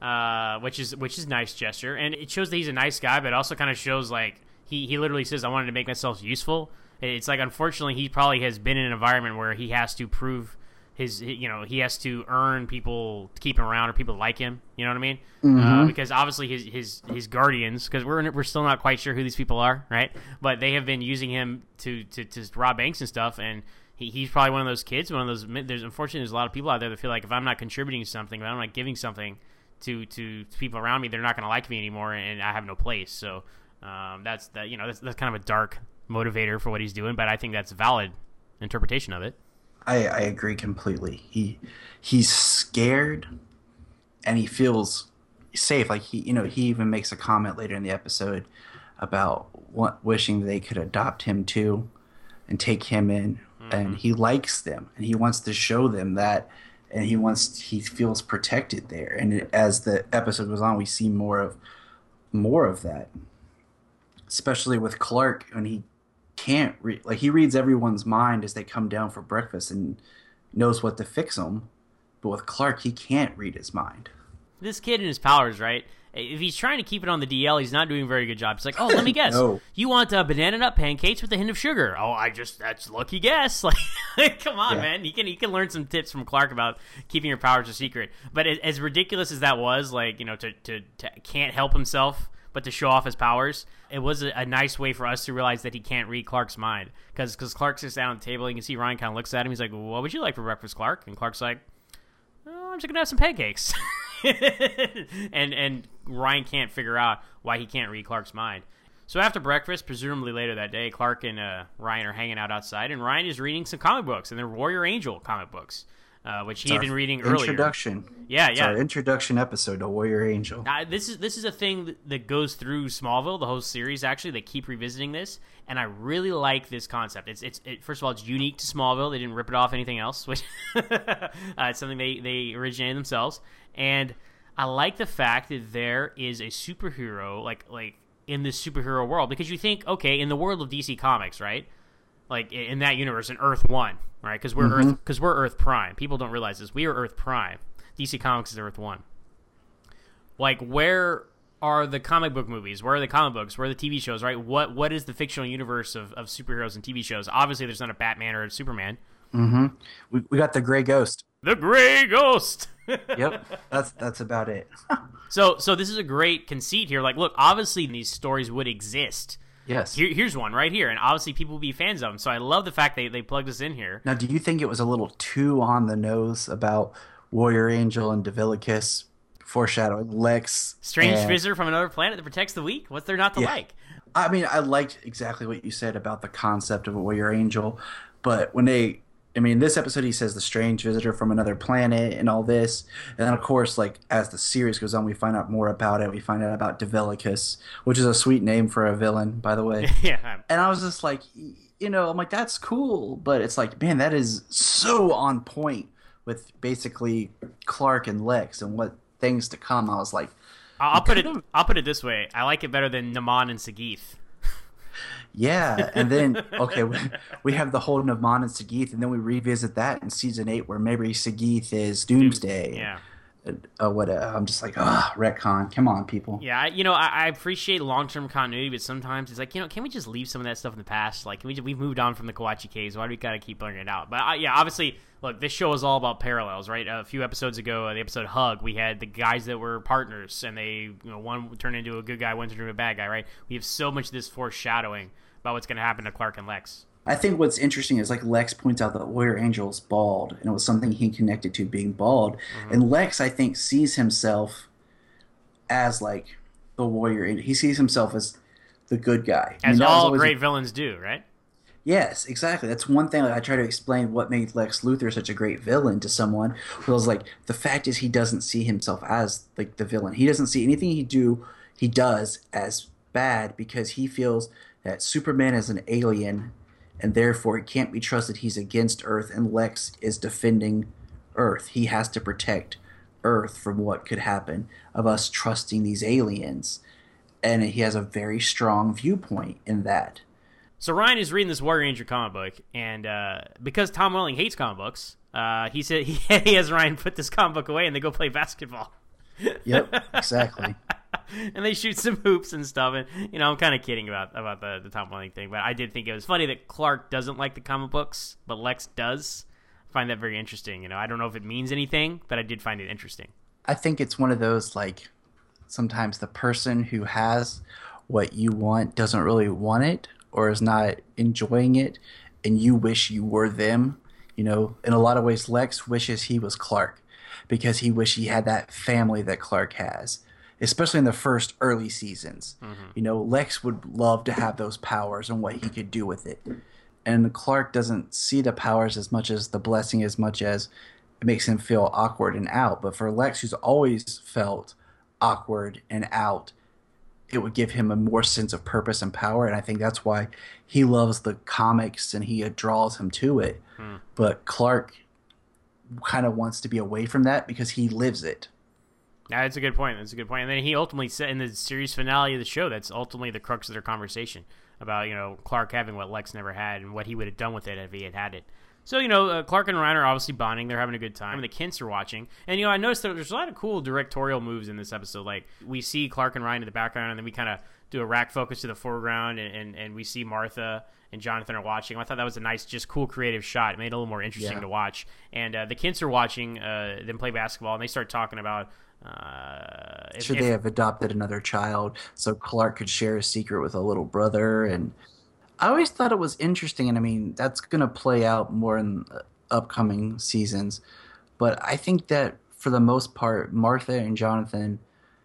uh, which is which is a nice gesture, and it shows that he's a nice guy, but it also kind of shows like he he literally says, "I wanted to make myself useful." It's like unfortunately he probably has been in an environment where he has to prove his, you know, he has to earn people to keep him around or people like him. You know what I mean? Mm-hmm. Uh, because obviously his his his guardians, because we're we're still not quite sure who these people are, right? But they have been using him to to, to rob banks and stuff, and he, he's probably one of those kids, one of those. There's unfortunately there's a lot of people out there that feel like if I'm not contributing something, if I'm not giving something to to, to people around me, they're not going to like me anymore, and I have no place. So um, that's that. You know, that's that's kind of a dark motivator for what he's doing, but I think that's a valid interpretation of it. I, I agree completely. He he's scared, and he feels safe. Like he, you know, he even makes a comment later in the episode about what, wishing they could adopt him too, and take him in. Mm-hmm. And he likes them, and he wants to show them that, and he wants he feels protected there. And it, as the episode goes on, we see more of more of that, especially with Clark when he can't read, like he reads everyone's mind as they come down for breakfast and knows what to fix them, but with Clark he can't read his mind. This kid and his powers, right? If he's trying to keep it on the D L, he's not doing a very good job. He's like, oh, let me guess. No. You want uh, banana nut pancakes with a hint of sugar? Oh, I just that's lucky guess. Like, come on, Yeah. man. You can you can learn some tips from Clark about keeping your powers a secret. But as, as ridiculous as that was, like, you know, to, to to can't help himself but to show off his powers, it was a, a nice way for us to realize that he can't read Clark's mind. Because because Clark sits down at the table, you can see Ryan kind of looks at him. He's like, what would you like for breakfast, Clark? And Clark's like, oh, I'm just gonna have some pancakes. and and Ryan can't figure out why he can't read Clark's mind. So after breakfast, presumably later that day, Clark and uh, Ryan are hanging out outside, and Ryan is reading some comic books, and they're Warrior Angel comic books, uh, which he It's had our been reading earlier. Introduction. Yeah, It's yeah. our introduction episode to Warrior Angel. Uh, this is this is a thing that, that goes through Smallville, the whole series. Actually, they keep revisiting this, and I really like this concept. It's it's it, first of all, it's unique to Smallville. They didn't rip it off anything else, which uh, it's something they they originated themselves. And I like the fact that there is a superhero like like in this superhero world, because you think, okay, in the world of D C Comics, right? like in that universe, in Earth One, right? Because we're Mm-hmm. Earth, because we're Earth Prime. People don't realize this. We are Earth Prime. D C Comics is Earth One. Like, where are the comic book movies? Where are the comic books? Where are the T V shows? Right? What What is the fictional universe of, of superheroes and T V shows? Obviously, there's not a Batman or a Superman. Mm-hmm. We we got the Gray Ghost. The Gray Ghost. Yep, that's that's about it. so so this is a great conceit here. Like, look, obviously these stories would exist. Yes. Here, here's one right here, and obviously people will be fans of them. So I love the fact they they plugged us in here. Now, do you think it was a little too on the nose about Warrior Angel and Divilicus foreshadowing Lex? Strange and... visitor from another planet that protects the weak? What's there not to Yeah. like? I mean, I liked exactly what you said about the concept of a Warrior Angel, but when they, I mean, in this episode he says the strange visitor from another planet and all this, and then of course, like as the series goes on, we find out more about it. We find out about Divilicus, which is a sweet name for a villain, by the way. Yeah. And I was just like, you know, I'm like, that's cool, but it's like, man, that is so on point with basically Clark and Lex and what things to come. I was like, I'll, I'll put it. I'll put it this way. I like it better than Naman and Sagith. yeah. And then, okay, we, we have the whole Naman and Sagith, and then we revisit that in season eight where maybe Sagith is Doomsday. Yeah. Uh, what uh, I'm just like, ah, retcon. Come on, people. Yeah, I, you know, I, I appreciate long-term continuity, but sometimes it's like, you know, can we just leave some of that stuff in the past? Like, can we just, we've moved on from the Kawachi Caves. Why do we gotta keep bringing it out? But uh, yeah, obviously, look, this show is all about parallels, right? A few episodes ago, uh, the episode Hug, we had the guys that were partners, and they, you know, one turned into a good guy, one turned into a bad guy, right? We have so much of this foreshadowing about what's going to happen to Clark and Lex. I think what's interesting is like Lex points out that Warrior Angel is bald, and it was something he connected to being bald. Mm-hmm. And Lex, I think, sees himself as like the Warrior Angel. He sees himself as the good guy. As I mean, all great a... villains do, right? Yes, exactly. That's one thing. Like, I try to explain what made Lex Luthor such a great villain to someone. Who was like, the fact is he doesn't see himself as like the villain. He doesn't see anything he do he does as bad because he feels that Superman is an alien. And therefore, it can't be trusted. He's against Earth, and Lex is defending Earth. He has to protect Earth from what could happen of us trusting these aliens. And he has a very strong viewpoint in that. So Ryan is reading this Warrior Angel comic book, and uh, because Tom Welling hates comic books, uh, he said he, he has Ryan put this comic book away, and they go play basketball. Yep, exactly. And they shoot some hoops and stuff, and you know, I'm kind of kidding about about the, the Tom Welling thing, but I did think it was funny that Clark doesn't like the comic books, but Lex does. I find that very interesting. You know, I don't know if it means anything, but I did find it interesting. I think it's one of those, like, sometimes the person who has what you want doesn't really want it or is not enjoying it, and you wish you were them. You know, in a lot of ways, Lex wishes he was Clark because he wished he had that family that Clark has. Especially in the first early seasons. Mm-hmm. You know, Lex would love to have those powers and what he could do with it. And Clark doesn't see the powers as much as the blessing, as much as it makes him feel awkward and out. But for Lex, who's always felt awkward and out, it would give him a more sense of purpose and power. And I think that's why he loves the comics and he draws him to it. Mm. But Clark kind of wants to be away from that because he lives it. Yeah, that's a good point. That's a good point. And then he ultimately said in the series finale of the show, that's ultimately the crux of their conversation about, you know, Clark having what Lex never had and what he would have done with it if he had had it. So, you know, uh, Clark and Ryan are obviously bonding. They're having a good time. And the Kints are watching. And, you know, I noticed that there's a lot of cool directorial moves in this episode. Like, we see Clark and Ryan in the background, and then we kind of do a rack focus to the foreground, and, and, and we see Martha and Jonathan are watching. I thought that was a nice, just cool, creative shot. It made it a little more interesting yeah. to watch. And uh, the Kints are watching uh, them play basketball, and they start talking about Uh, if, Should if, they have adopted another child so Clark could share a secret with a little brother? And I always thought it was interesting, and I mean, that's going to play out more in upcoming seasons. But I think that for the most part, Martha and Jonathan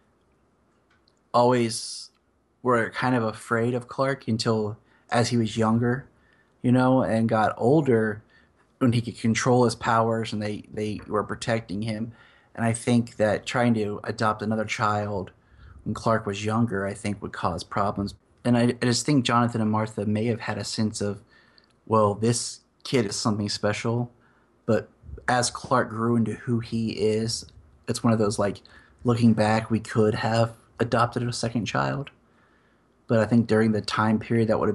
always were kind of afraid of Clark until as he was younger, you know, and got older when he could control his powers and they, they were protecting him. And I think that trying to adopt another child when Clark was younger, I think would cause problems. And I, I just think Jonathan and Martha may have had a sense of, well, this kid is something special. But as Clark grew into who he is, it's one of those, like, looking back, we could have adopted a second child. But I think during the time period, that would have been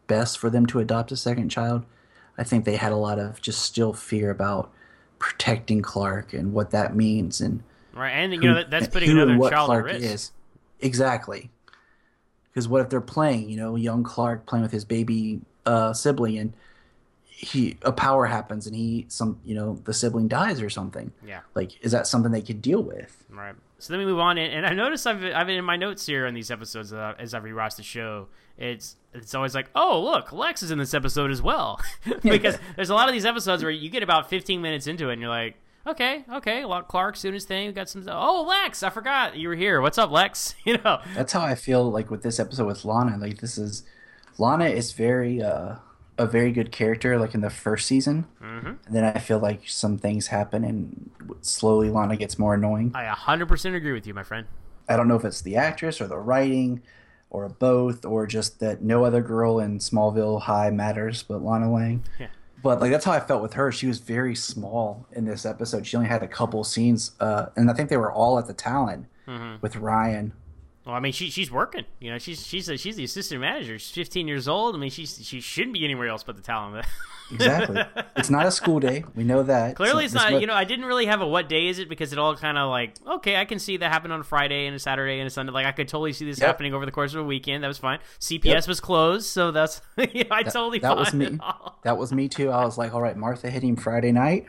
best for them to adopt a second child. I think they had a lot of just still fear about protecting Clark and what that means, and right, and you who, know that, that's putting who another and what child Clark at risk. is. Exactly. Because what if they're playing, you know, young Clark playing with his baby uh, sibling, and he a power happens, and he some you know the sibling dies or something. Yeah. Like, is that something they could deal with? Right. So then we move on, and, and I noticed I've I've been in my notes here on these episodes uh, as I've rewatched the show. It's it's always like, oh look, Lex is in this episode as well, because there's a lot of these episodes where you get about fifteen minutes into it, and you're like, okay, okay, well, Clark's doing his thing. We got some. Oh, Lex, I forgot you were here. What's up, Lex? You know. That's how I feel like with this episode with Lana. Like, this is Lana is very uh, a very good character. Like in the first season, mm-hmm. and then I feel like some things happen, and slowly Lana gets more annoying. I one hundred percent agree with you, my friend. I don't know if it's the actress or the writing, or both, or just that no other girl in Smallville High matters but Lana Lang. Yeah. But like that's how I felt with her. She was very small in this episode. She only had a couple scenes, uh, and I think they were all at the Talon mm-hmm. with Ryan. Well, I mean, she she's working. You know, she's she's a, she's the assistant manager. She's fifteen years old. I mean, she's she shouldn't be anywhere else but the Talon. Exactly. It's not a school day. We know that. Clearly, so, it's not. What, you know, I didn't really have a what day is it because it all kind of like, okay, I can see that happen on a Friday and a Saturday and a Sunday. Like I could totally see this yep. happening over the course of a weekend. That was fine. C P S yep. was closed, so that's you know, I that, totally that fine was me. That was me too. I was like, all right, Martha hit him Friday night.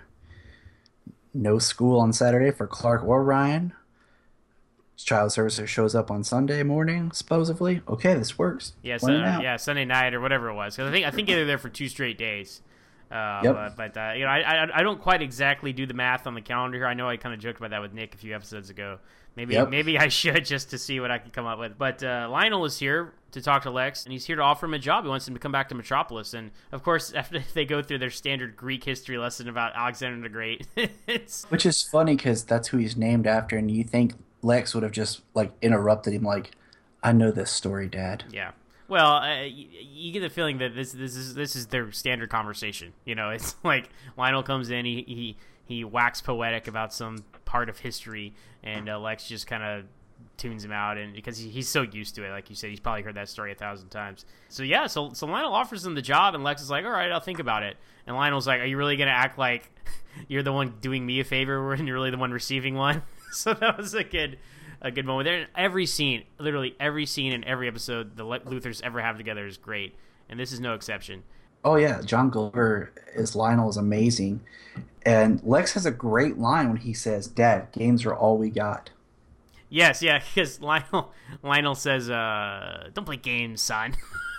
No school on Saturday for Clark or Ryan. Child services shows up on Sunday morning, supposedly. Okay, this works. Yeah, so, yeah, Sunday night or whatever it was. Because I think I think they were there for two straight days. Uh, yep. But, but uh, you know, I, I I don't quite exactly do the math on the calendar here. I know I kind of joked about that with Nick a few episodes ago. Maybe yep. maybe I should just to see what I can come up with. But uh, Lionel is here to talk to Lex, and he's here to offer him a job. He wants him to come back to Metropolis. And of course, after they go through their standard Greek history lesson about Alexander the Great, it's which is funny because that's who he's named after, and you think Lex would have just like interrupted him, like, "I know this story, Dad." Yeah. Well, uh, you, you get the feeling that this this is this is their standard conversation. You know, it's like Lionel comes in, he he he wax poetic about some part of history, and uh, Lex just kind of tunes him out, and because he, he's so used to it, like you said, he's probably heard that story a thousand times. So yeah, so so Lionel offers him the job, and Lex is like, "All right, I'll think about it." And Lionel's like, "Are you really gonna act like you're the one doing me a favor, and you're really the one receiving one?" So that was a good. A good moment there. Every scene, literally every scene in every episode the Luthors ever have together is great, and this is no exception. Oh yeah, John Glover as Lionel is amazing, and Lex has a great line when he says, "Dad, games are all we got." Yes, yeah, because Lionel Lionel says, uh, "Don't play games, son."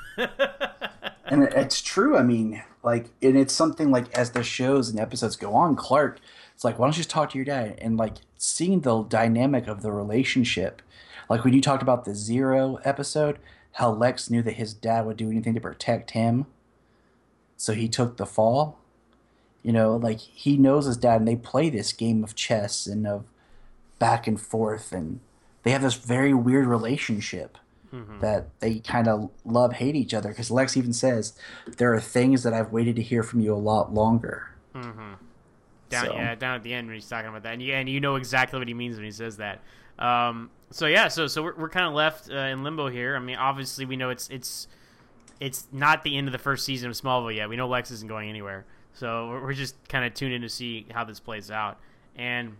And it's true. I mean, like, and it's something like as the shows and episodes go on, Clark, it's like, why don't you just talk to your dad? And like seeing the dynamic of the relationship, like when you talked about the Zero episode, how Lex knew that his dad would do anything to protect him, so he took the fall. You know, like he knows his dad, and they play this game of chess and of back and forth, and they have this very weird relationship. Mm-hmm. That they kind of love hate each other, because Lex even says there are things that I've waited to hear from you a lot longer. Mm-hmm. Down, so. yeah, down at the end when he's talking about that, and you, and you know exactly what he means when he says that. Um, so yeah, so so we're we're kind of left uh, in limbo here. I mean, obviously we know it's it's it's not the end of the first season of Smallville yet. We know Lex isn't going anywhere, so we're, we're just kind of tuned in to see how this plays out. And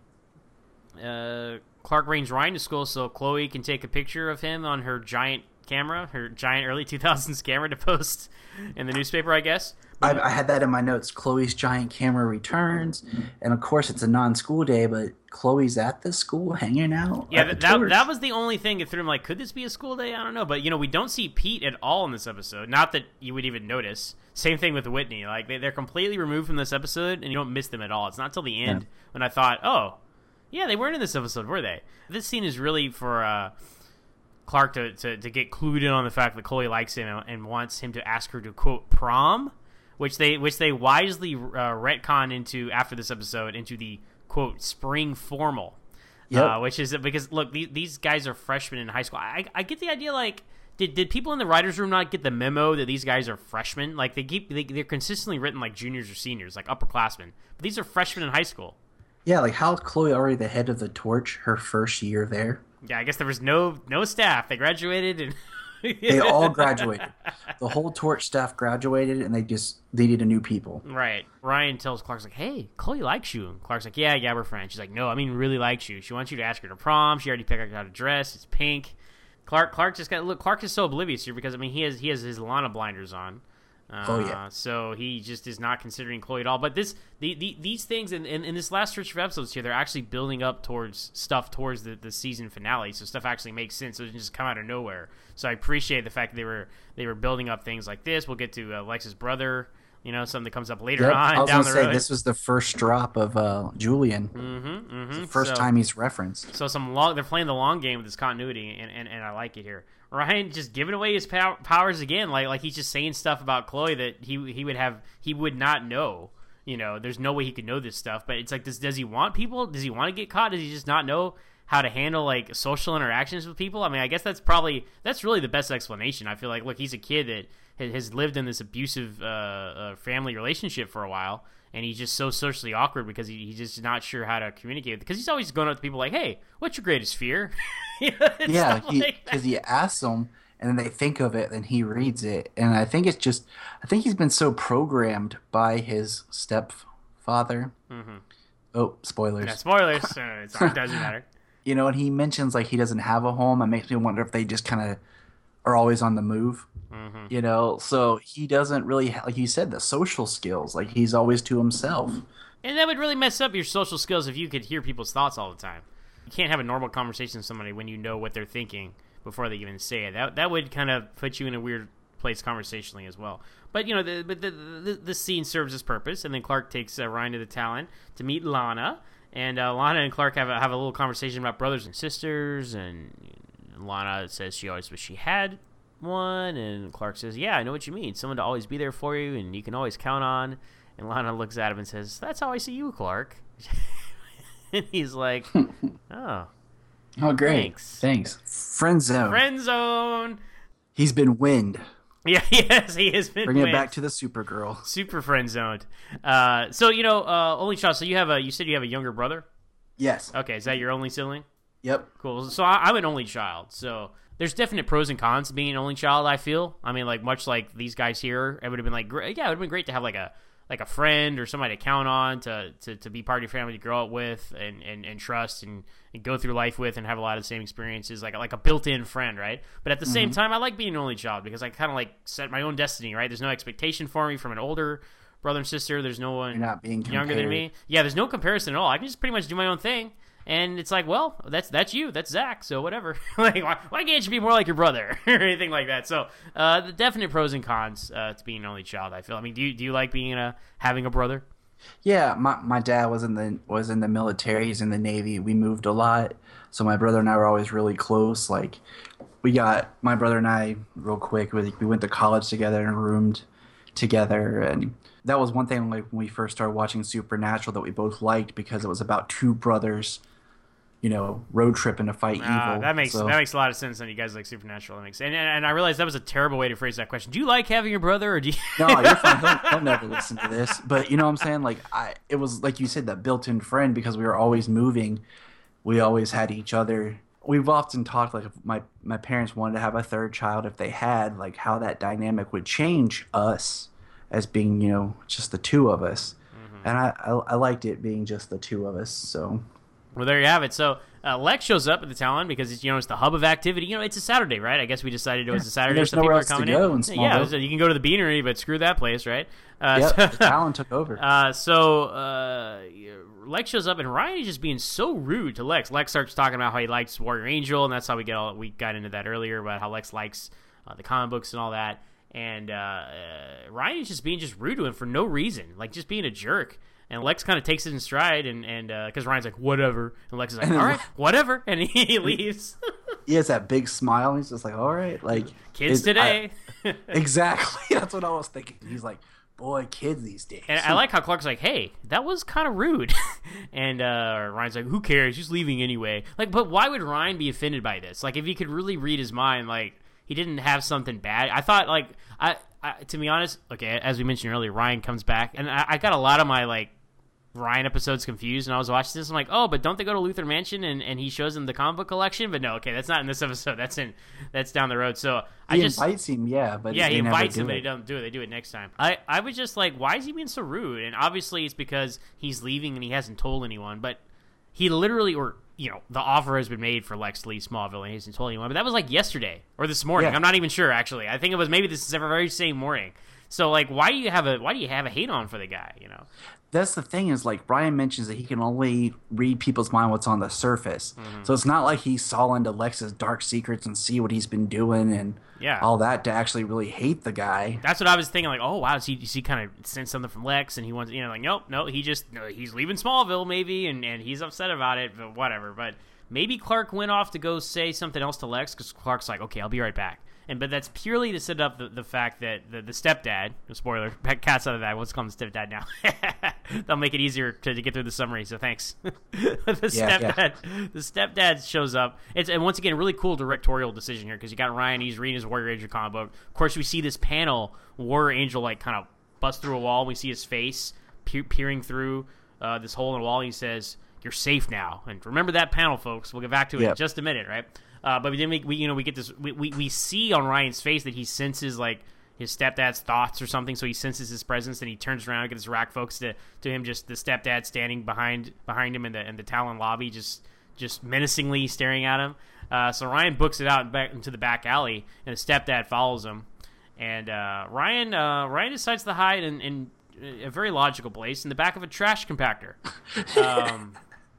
uh, Clark brings Ryan to school so Chloe can take a picture of him on her giant camera, her giant early two thousands camera to post in the newspaper, I guess. I, I had that in my notes. Chloe's giant camera returns, and of course it's a non-school day, but Chloe's at the school hanging out. Yeah, that, that that was the only thing that threw him. Like, could this be a school day? I don't know, but you know, we don't see Pete at all in this episode. Not that you would even notice. Same thing with Whitney. Like they, they're completely removed from this episode, and you don't miss them at all. It's not till the end yeah. when I thought, oh, yeah, they weren't in this episode, were they? This scene is really for uh, Clark to, to to get clued in on the fact that Chloe likes him and, and wants him to ask her to quote prom. Which they which they wisely uh, retcon into after this episode into the quote spring formal, yep. uh, which is because look these, these guys are freshmen in high school. I I get the idea like did did people in the writers' room not get the memo that these guys are freshmen? Like they keep they, they're consistently written like juniors or seniors, like upperclassmen, but these are freshmen in high school. Yeah, like how is Chloe already the head of the torch her first year there? Yeah, I guess there was no no staff. They graduated and They all graduated. The whole Torch staff graduated, and they just needed a new people. Right. Ryan tells Clark's like, hey, Chloe likes you. And Clark's like, yeah, yeah, we're friends. She's like, no, I mean really likes you. She wants you to ask her to prom. She already picked out a dress. It's pink. Clark Clark just got look. Clark is so oblivious here because I mean he has he has his Lana blinders on. Uh, oh yeah. So he just is not considering Chloe at all. But this the, the these things in, in, in this last stretch of episodes here, they're actually building up towards stuff towards the, the season finale. So stuff actually makes sense. So it doesn't just come out of nowhere. So I appreciate the fact that they were they were building up things like this. We'll get to uh, Lex's brother. You know, something that comes up later yep. on I was down gonna the say road. this was the first drop of uh, Julian. Mm-hmm, mm-hmm. It's the first so, time he's referenced. So some long, they're playing the long game with this continuity, and, and, and I like it here. Ryan just giving away his pow- powers again, like like he's just saying stuff about Chloe that he he would have he would not know. You know, there's no way he could know this stuff. But it's like, this, does he want people? Does he want to get caught? Does he just not know how to handle like social interactions with people? I mean, I guess that's probably that's really the best explanation. I feel like, look, he's a kid that has lived in this abusive uh, uh, family relationship for a while, and he's just so socially awkward because he, he's just not sure how to communicate. Because he's always going up to people like, "Hey, what's your greatest fear?" You know, yeah, because like he, he asks them, and then they think of it, then he reads it, and I think it's just, I think he's been so programmed by his stepfather. Mm-hmm. Oh, spoilers! Yeah, spoilers. uh, it's, it doesn't matter. You know, and he mentions like he doesn't have a home. It makes me wonder if they just kind of are always on the move. Mm-hmm. You know, so he doesn't really, like you said, the social skills. Like he's always to himself. And that would really mess up your social skills if you could hear people's thoughts all the time. You can't have a normal conversation with somebody when you know what they're thinking before they even say it. That that would kind of put you in a weird place conversationally as well. But you know, the but the the, the scene serves its purpose, and then Clark takes uh, Ryan to the Talon to meet Lana, and uh, Lana and Clark have a, have a little conversation about brothers and sisters, and Lana says she always wished she had one, and Clark says, yeah, I know what you mean, someone to always be there for you and you can always count on. And Lana looks at him and says, that's how I see you, Clark. And he's like, oh oh great, thanks thanks friend zone friend zone he's been wind. Yeah, yes, he has been bring wind. it back to the Supergirl. Super friend zoned. Uh so you know, uh only child, so you have a you said you have a younger brother? Yes. Okay, is that your only sibling? Yep. Cool. So I, I'm an only child, so there's definite pros and cons to being an only child, I feel. I mean, like, much like these guys here, it would have been like, great, yeah, it would have been great to have like a like a friend or somebody to count on, to, to, to be part of your family, to grow up with and, and, and trust and, and go through life with and have a lot of the same experiences, like like a built-in friend, right? But at the mm-hmm. same time, I like being an only child because I kind of like set my own destiny, right? There's no expectation for me from an older brother and sister. There's no one You're not being younger than me. Yeah, there's no comparison at all. I can just pretty much do my own thing. And it's like, well, that's that's you, that's Zach, so whatever. Like, why, why can't you be more like your brother or anything like that? So, uh, the definite pros and cons uh, to being an only child, I feel. I mean, do you do you like being a having a brother? Yeah, my my dad was in the was in the military. He's in the Navy. We moved a lot, so my brother and I were always really close. Like, we got my brother and I real quick. We we went to college together and roomed together, and that was one thing. Like when we first started watching Supernatural, that we both liked because it was about two brothers, you know, road tripping to fight uh, evil. That makes so. that makes a lot of sense. And you guys like Supernatural. That makes and and I realized that was a terrible way to phrase that question. Do you like having your brother, or do you? No, you're fine. He'll, he'll never listen to this. But you know what I'm saying? Like I, it was like you said, that built-in friend because we were always moving. We always had each other. We've often talked like if my my parents wanted to have a third child, if they had, like how that dynamic would change us as being, you know, just the two of us. Mm-hmm. And I, I I liked it being just the two of us. So. Well, there you have it. So uh, Lex shows up at the Talon because it's, you know, it's the hub of activity. You know, it's a Saturday, right? I guess we decided it was a Saturday, There's so nowhere people are else to coming go in. in Smallville. Yeah, was, you can go to the Beanery, but screw that place, right? Uh, yep, so, the Talon took over. Uh, so uh, Lex shows up, and Ryan is just being so rude to Lex. Lex starts talking about how he likes Warrior Angel, and that's how we get all we got into that earlier about how Lex likes uh, the comic books and all that. And uh, uh, Ryan is just being just rude to him for no reason, like just being a jerk. And Lex kind of takes it in stride, and and because uh, Ryan's like, whatever. And Lex is like, all right, whatever. And he leaves. He has that big smile. And he's just like, all right. Like kids today. I, exactly. That's what I was thinking. He's like, boy, kids these days. And I like how Clark's like, hey, that was kind of rude. And uh, Ryan's like, who cares? He's leaving anyway. Like, but why would Ryan be offended by this? Like, if he could really read his mind, like, he didn't have something bad. I thought, like, I, I to be honest, okay, as we mentioned earlier, Ryan comes back. And I, I got a lot of my, like, Ryan episode's confused, and I was watching this. I'm like, oh, but don't they go to Luthor Mansion and, and he shows them the comic book collection? But no, okay, that's not in this episode. That's in that's down the road. So I he just invites him, yeah, but yeah, they he never invites do him, but it. he don't do it. They do it next time. I I was just like, why is he being so rude? And obviously, it's because he's leaving and he hasn't told anyone. But he literally, or you know, the offer has been made for Lex to leave Smallville, and he hasn't told anyone. But that was like yesterday or this morning. Yeah. I'm not even sure actually. I think it was maybe this very same morning. So like, why do you have a why do you have a hate on for the guy? You know. That's the thing is, like, Brian mentions that he can only read people's mind what's on the surface. Mm-hmm. So it's not like he saw into Lex's dark secrets and see what he's been doing and yeah. all that to actually really hate the guy. That's what I was thinking. Like, oh, wow, does he, does he kind of sense something from Lex? And he wants, you know, like, nope, no, he just, no, he's leaving Smallville maybe, and, and he's upset about it, but whatever. But maybe Clark went off to go say something else to Lex because Clark's like, okay, I'll be right back. And but that's purely to set up the, the fact that the, the stepdad, spoiler, cat's out of that. Let's call him the stepdad now. That'll make it easier to, to get through the summary. So thanks. the yeah, stepdad, yeah. the stepdad shows up. It's and once again, really cool directorial decision here because you got Ryan. He's reading his Warrior Angel comic book. Of course, we see this panel. Warrior Angel like kind of busts through a wall. We see his face pe- peering through uh, this hole in the wall. And he says, "You're safe now." And remember that panel, folks. We'll get back to it yep. in just a minute, right? Uh, but then we, we, you know, we get this. We, we, we see on Ryan's face that he senses like his stepdad's thoughts or something. So he senses his presence, and he turns around and gets rack focused to, to him. Just the stepdad standing behind behind him in the in the Talon lobby, just just menacingly staring at him. Uh, so Ryan books it out back into the back alley, and the stepdad follows him. And uh, Ryan uh, Ryan decides to hide in, in a very logical place in the back of a trash compactor. Um,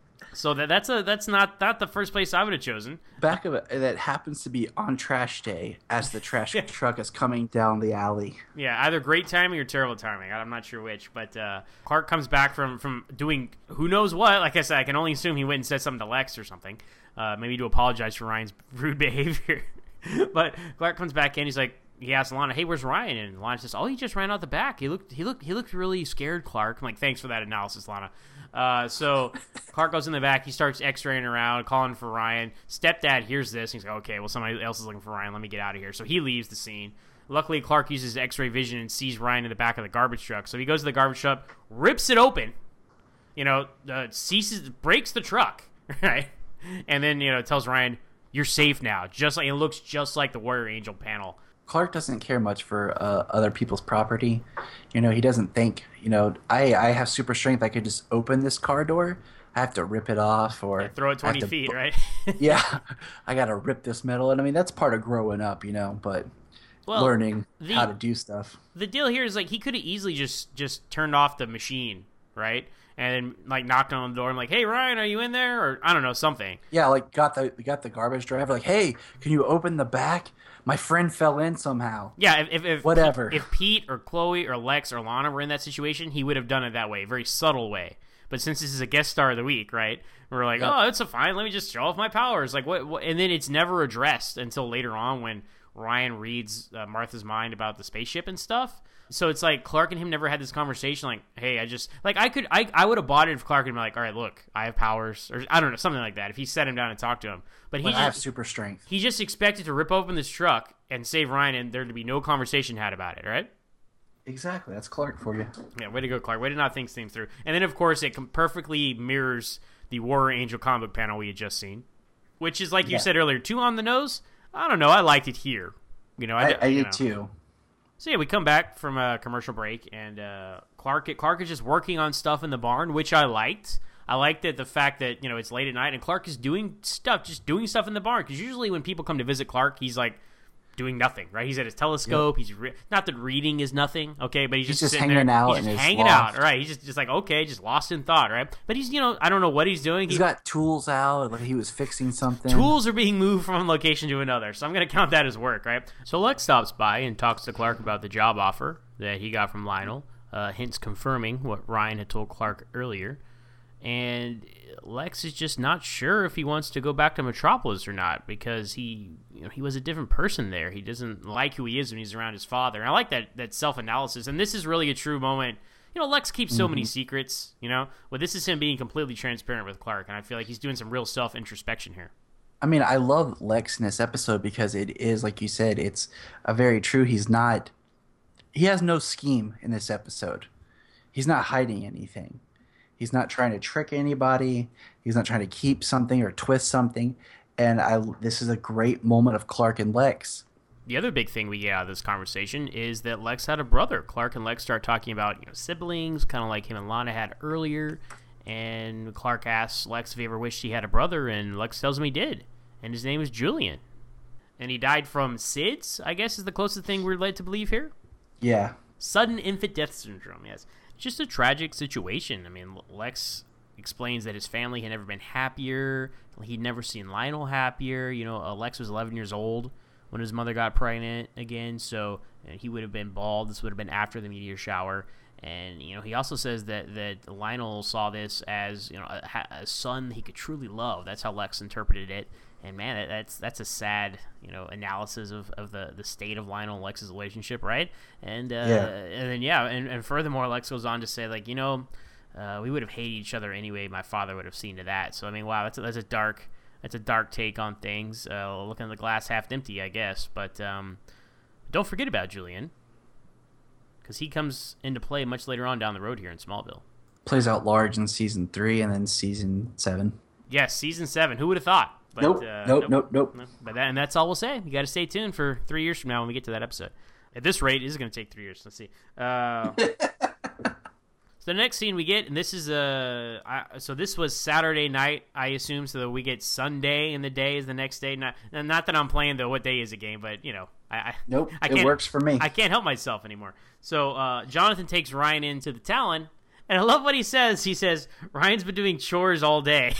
So that that's a that's not not the first place I would have chosen. Back of it that happens to be on trash day as the trash truck is coming down the alley. Yeah, either great timing or terrible timing. I'm not sure which. But uh, Clark comes back from, from doing who knows what. Like I said, I can only assume he went and said something to Lex or something, uh, maybe to apologize for Ryan's rude behavior. But Clark comes back in. He's like, he asks Lana, "Hey, where's Ryan?" And Lana says, "Oh, he just ran out the back. He looked he looked he looked really scared, Clark." I'm like, "Thanks for that analysis, Lana." Uh, so Clark goes in the back. He starts x-raying around, calling for Ryan. Stepdad hears this. He's like, okay, well, somebody else is looking for Ryan. Let me get out of here. So he leaves the scene. Luckily, Clark uses x-ray vision and sees Ryan in the back of the garbage truck. So he goes to the garbage truck, rips it open, you know, uh, ceases, breaks the truck, right? And then, you know, tells Ryan, "You're safe now." Just like it looks just like the Warrior Angel panel. Clark doesn't care much for uh, other people's property. You know, he doesn't think, you know, I, I have super strength. I could just open this car door. I have to rip it off or... Yeah, throw it twenty to, feet, right? yeah. I got to rip this metal. And I mean, that's part of growing up, you know, but well, learning the, how to do stuff. The deal here is, like, he could have easily just, just turned off the machine, right? And then, like, knocked on the door and like, "Hey, Ryan, are you in there?" Or, I don't know, something. Yeah, like, got the got the garbage driver, like, "Hey, can you open the back? My friend fell in somehow." Yeah, if, if, if whatever. Pete, if Pete or Chloe or Lex or Lana were in that situation, he would have done it that way, a very subtle way. But since this is a guest star of the week, right? We're like, yep. oh, it's a fine. Let me just show off my powers. Like, what, what? And then it's never addressed until later on when Ryan reads uh, Martha's mind about the spaceship and stuff. So it's like Clark and him never had this conversation. Like, hey, I just like I could I I would have bought it if Clark had been like, all right, look, I have powers, or I don't know, something like that. If he sat him down and talked to him, but he but just, I have super strength. He just expected to rip open this truck and save Ryan, and there to be no conversation had about it, right? Exactly, that's Clark for you. Yeah, way to go, Clark. Way to not think things through. And then, of course, it perfectly mirrors the Warrior Angel comic book panel we had just seen, which is like you yeah. said earlier, too on the nose. I don't know. I liked it here. You know, I, I, I you did know. too. So yeah, we come back from a commercial break, and uh, Clark Clark is just working on stuff in the barn, which I liked. I liked that the fact that, you know, it's late at night and Clark is doing stuff, just doing stuff in the barn. Because usually when people come to visit Clark, he's like doing nothing, right? He's at his telescope. Yep. He's re- not that reading is nothing, okay, but he's, he's just, just sitting hanging there. out. He's just in hanging his out, loft. right? He's just, just like, okay, just lost in thought, right? But he's, you know, I don't know what he's doing. He's he, got tools out, like he was fixing something. Tools are being moved from one location to another, so I'm going to count that as work, right? So Lex stops by and talks to Clark about the job offer that he got from Lionel, uh, hence confirming what Ryan had told Clark earlier. And Lex is just not sure if he wants to go back to Metropolis or not, because he, you know, he was a different person there. He doesn't like who he is when he's around his father. And I like that that self-analysis. And this is really a true moment. You know, Lex keeps so mm-hmm. many secrets, you know, but this is him being completely transparent with Clark. And I feel like he's doing some real self-introspection here. I mean, I love Lex in this episode because it is, like you said, it's a very true. He's not, he has no scheme in this episode. He's not hiding anything. He's not trying to trick anybody. He's not trying to keep something or twist something. And I, this is a great moment of Clark and Lex. The other big thing we get out of this conversation is that Lex had a brother. Clark and Lex start talking about, you know, siblings, kind of like him and Lana had earlier. And Clark asks Lex if he ever wished he had a brother, and Lex tells him he did. And his name is Julian. And he died from S I D S, I guess is the closest thing we're led to believe here. Yeah. Sudden infant death syndrome, yes. It's just a tragic situation. I mean, Lex explains that his family had never been happier. He'd never seen Lionel happier. You know, Lex was eleven years old when his mother got pregnant again, so you know, he would have been bald. This would have been after the meteor shower. And, you know, he also says that, that Lionel saw this as, you know, a, a son he could truly love. That's how Lex interpreted it. And, man, that, that's that's a sad, you know, analysis of, of the, the state of Lionel and Lex's relationship, right? And, uh, yeah. and then, yeah, and, and furthermore, Lex goes on to say, like, you know, uh, we would have hated each other anyway. My father would have seen to that. So, I mean, wow, that's a, that's a dark that's a dark take on things, uh, looking at the glass half empty, I guess. But um, don't forget about Julian, because he comes into play much later on down the road here in Smallville. Plays out large in season three and then season seven. Yes, season seven. Who would have thought? But, nope, uh, nope, nope, nope, nope. But that, and that's all we'll say. You got to stay tuned for three years from now when we get to that episode. At this rate, it is going to take three years. Let's see. Uh, so the next scene we get, and this is a, uh, so this was Saturday night, I assume, so that we get Sunday in the day is the next day. Not, not that I'm playing the what day is a game, but you know, I, I nope, I can't, it works for me. I can't help myself anymore. So uh, Jonathan takes Ryan into the Talon, and I love what he says. He says Ryan's been doing chores all day.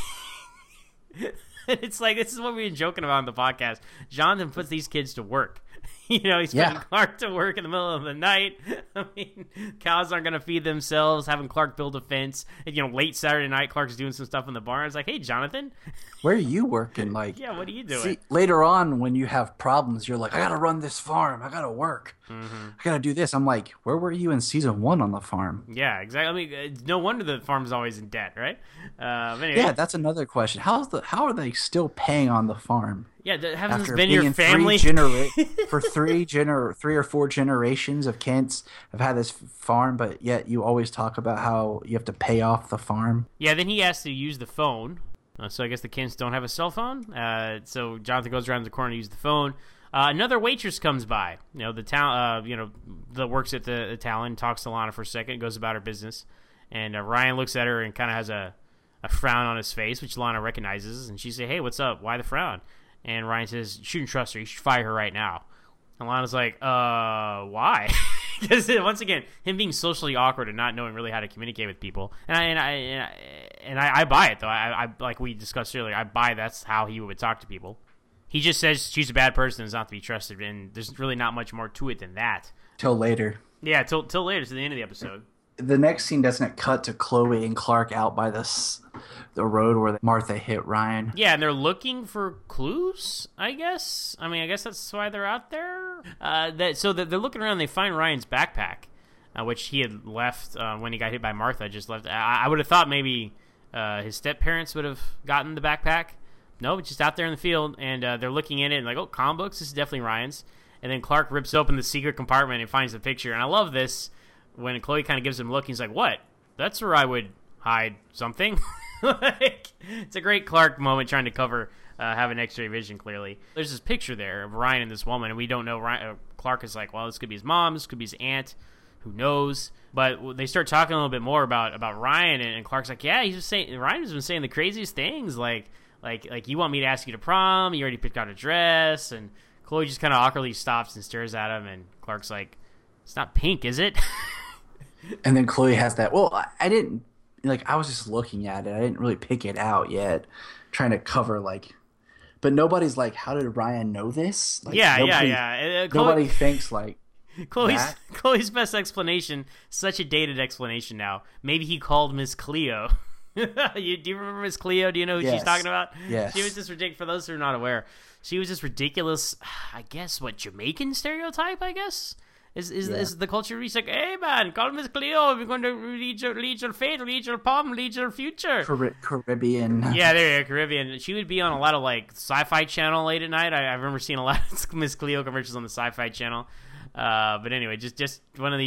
It's like, this is what we've been joking about on the podcast. Jonathan puts these kids to work. You know, he's putting yeah. Clark to work in the middle of the night. I mean, cows aren't going to feed themselves, having Clark build a fence. And, you know, late Saturday night, Clark's doing some stuff in the barn. It's like, hey, Jonathan. Where are you working? Like, yeah, what are you doing? See, later on, when you have problems, you're like, I got to run this farm. I got to work. Mm-hmm. I got to do this. I'm like, where were you in season one on the farm? Yeah, exactly. I mean, no wonder the farm's always in debt, right? Uh, but anyway. Yeah, that's another question. How's the How are they still paying on the farm? Yeah, haven't After been being your family three genera- for three gener three or four generations of Kents have had this farm, but yet you always talk about how you have to pay off the farm. Yeah, then he has to use the phone. Uh, so I guess the Kents don't have a cell phone. Uh, so Jonathan goes around the corner to use the phone. Uh, another waitress comes by. You know, the town. Uh, you know, that works at the, the Talon. Talks to Lana for a second. Goes about her business, and uh, Ryan looks at her and kind of has a, a frown on his face, which Lana recognizes. And she says, "Hey, what's up? Why the frown?" And Ryan says, "You shouldn't trust her. You should fire her right now." And Lana's like, "Uh, why?" Because once again, him being socially awkward and not knowing really how to communicate with people, and I and I and I, and I, I buy it though. I, I like we discussed earlier. I buy that's how he would talk to people. He just says she's a bad person, is not to be trusted, and there's really not much more to it than that. Till later. Yeah, till till later, to the end of the episode. The next scene doesn't it cut to Chloe and Clark out by this the road where Martha hit Ryan. Yeah, and they're looking for clues, I guess. I mean, I guess that's why they're out there. Uh, that so that they're looking around, and they find Ryan's backpack, uh, which he had left uh, when he got hit by Martha. Just left. I, I would have thought maybe uh, his step parents would have gotten the backpack. No, it's just out there in the field, and uh, they're looking in it and like, oh, comic books. This is definitely Ryan's. And then Clark rips open the secret compartment and finds the picture. And I love this. When Chloe kind of gives him a look, he's like, what? That's where I would hide something. Like, it's a great Clark moment trying to cover, uh, having x-ray vision, clearly. There's this picture there of Ryan and this woman, and we don't know. Ryan, uh, Clark is like, well, this could be his mom, this could be his aunt, who knows? But they start talking a little bit more about, about Ryan, and, and Clark's like, yeah, he's just saying, Ryan's been saying the craziest things, like, like, like you want me to ask you to prom, you already picked out a dress, and Chloe just kind of awkwardly stops and stares at him, and Clark's like, it's not pink, is it? And then Chloe has that. Well, I, I didn't like. I was just looking at it. I didn't really pick it out yet. Trying to cover like, but nobody's like, how did Ryan know this? Like, yeah, nobody, yeah, yeah. Uh, Chloe, nobody thinks like. Chloe's that. Chloe's best explanation. Such a dated explanation now. Maybe he called Miss Cleo. you, do you remember Miss Cleo? Do you know who Yes. she's talking about? Yes. She was just ridiculous. For those who are not aware, she was this ridiculous. I guess what Jamaican stereotype. I guess. Is is, Yeah. is the culture? He's like, hey man, call Miss Cleo. We're going to lead your lead your fate, lead your palm, lead your future. Car- Caribbean. Yeah, there you go, Caribbean. She would be on a lot of like Sci-Fi Channel late at night. I, I remember seeing a lot of Miss Cleo commercials on the Sci-Fi Channel. Uh, but anyway, just just one of these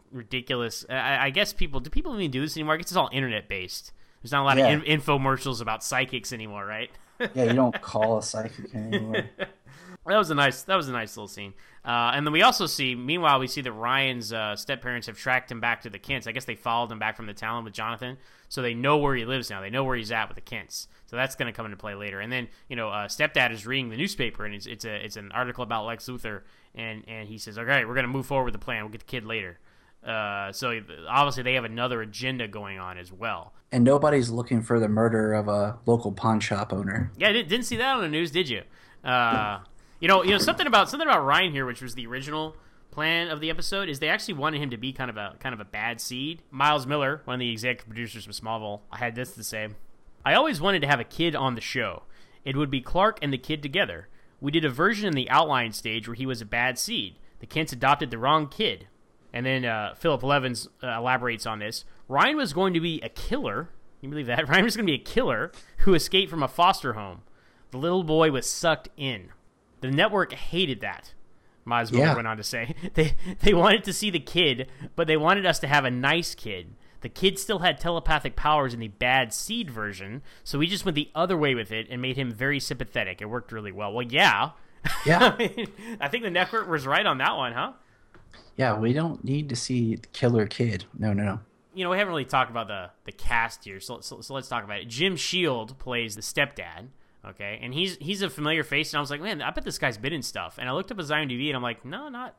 ridiculous. I, I guess people do people even do this anymore? I guess it's all internet based. There's not a lot Yeah. of in- infomercials about psychics anymore, right? Yeah, you don't call a psychic anymore. That was a nice. That was a nice little scene. Uh, and then we also see. Meanwhile, we see that Ryan's uh, step parents have tracked him back to the Kents. I guess they followed him back from the town with Jonathan, so they know where he lives now. They know where he's at with the Kents. So that's going to come into play later. And then you know, uh, stepdad is reading the newspaper, and it's it's a it's an article about Lex Luthor, and and he says, "Okay, we're going to move forward with the plan. We'll get the kid later." Uh, so obviously they have another agenda going on as well. And nobody's looking for the murder of a local pawn shop owner. Yeah, didn't didn't see that on the news, did you? Uh, you know, you know something about something about Ryan here, which was the original plan of the episode, is they actually wanted him to be kind of a kind of a bad seed. Miles Miller, one of the executive producers from Smallville, had this to say: "I always wanted to have a kid on the show. It would be Clark and the kid together. We did a version in the outline stage where he was a bad seed. The Kents adopted the wrong kid." And then uh, Philip Levins uh, elaborates on this. Ryan was going to be a killer. Can you believe that? Ryan was going to be a killer who escaped from a foster home. The little boy was sucked in. The network hated that, Miles Miller Yeah. went on to say. They they wanted to see the kid, but they wanted us to have a nice kid. The kid still had telepathic powers in the bad seed version, so we just went the other way with it and made him very sympathetic. It worked really well. Well, yeah. Yeah. I mean, I think the network was right on that one, huh? Yeah, we don't need to see the killer kid. No, no, no. You know, we haven't really talked about the, the cast here, so, so so let's talk about it. Jim Shield plays the stepdad, okay, and he's he's a familiar face, and I was like, man, I bet this guy's been in stuff. And I looked up his IMDb, and I'm like, no, not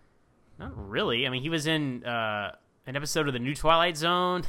not really. I mean, he was in uh, an episode of the new Twilight Zone.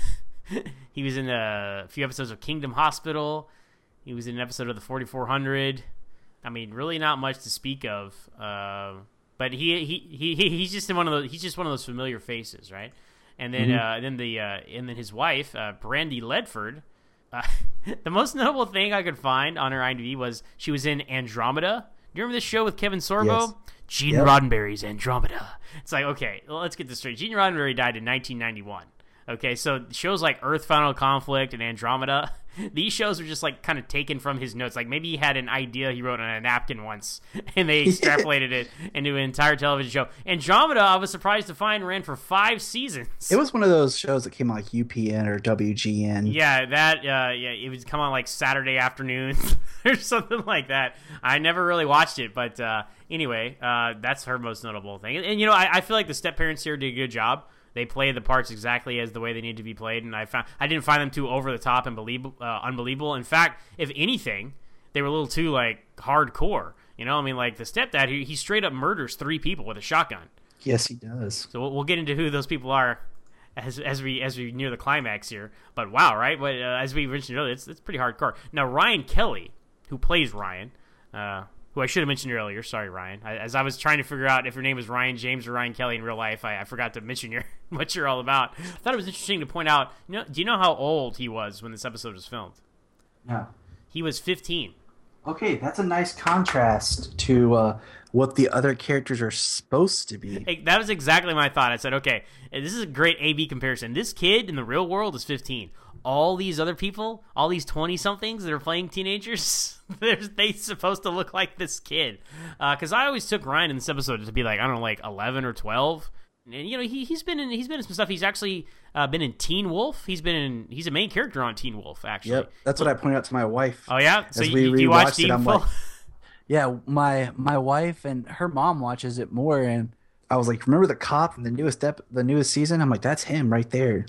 He was in a few episodes of Kingdom Hospital. He was in an episode of the forty-four hundred. I mean, really not much to speak of. Uh, but he he he he's just in one of those. He's just one of those familiar faces, right? And then, Mm-hmm. uh, and then the, uh, and then his wife, uh, Brandy Ledford. Uh, the most notable thing I could find on her IMDb was she was in Andromeda. Do you remember this show with Kevin Sorbo? Yes. Gene Yep. Roddenberry's Andromeda. It's like, okay, well, let's get this straight. Gene Roddenberry died in nineteen ninety-one. Okay, so shows like Earth Final Conflict and Andromeda, these shows are just like kind of taken from his notes. Like maybe he had an idea he wrote on a napkin once, and they extrapolated it into an entire television show. Andromeda, I was surprised to find, ran for five seasons. It was one of those shows that came on like U P N or W G N. Yeah, that uh, yeah, it would come on like Saturday afternoons or something like that. I never really watched it, but uh, anyway, uh, that's her most notable thing. And, and you know, I, I feel like the step parents here did a good job. They play the parts exactly as the way they need to be played, and I found I didn't find them too over the top and believe, uh, unbelievable. In fact, if anything, they were a little too like hardcore. You know, I mean, like the stepdad, he, he straight up murders three people with a shotgun. Yes, he does. So we'll, we'll get into who those people are as as we as we near the climax here. But wow, right? But uh, as we mentioned earlier, it's it's pretty hardcore. Now Ryan Kelly, who plays Ryan, uh, who I should have mentioned earlier. Sorry, Ryan. I, as I was trying to figure out if your name was Ryan James or Ryan Kelly in real life, I, I forgot to mention your what you're all about. I thought it was interesting to point out. You know, do you know how old he was when this episode was filmed? Yeah. He was fifteen. Okay, that's a nice contrast to uh, what the other characters are supposed to be. Hey, that was exactly my thought. I said, okay, this is a great A B comparison. This kid in the real world is fifteen. All these other people, all these twenty-somethings that are playing teenagers, they're they supposed to look like this kid. Because uh, I always took Ryan in this episode to be like, I don't know, like eleven or twelve. And you know, he he's been in he's been in some stuff. He's actually uh, been in Teen Wolf. He's been in he's a main character on Teen Wolf, actually. Yep, that's what I pointed out to my wife. Oh yeah, so As you, we do you watch rewatched it, Teen I'm Wolf? like- Yeah, my my wife and her mom watches it more, and I was like, "Remember the cop in the newest ep- the newest season?" I'm like, "That's him right there."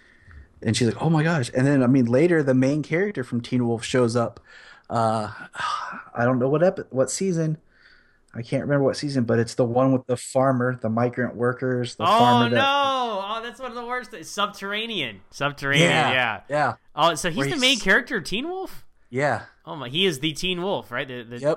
And she's like, "Oh my gosh!" And then I mean, later the main character from Teen Wolf shows up. Uh, I don't know what ep- what season. I can't remember what season, but it's the one with the farmer, the migrant workers, the Oh farmer. no! That, Oh, that's one of the worst. Things. Subterranean, Subterranean. yeah, Yeah. yeah, Oh, so he's Where the he's- main character of Teen Wolf. yeah. Oh my, he is the Teen Wolf, right? The, the...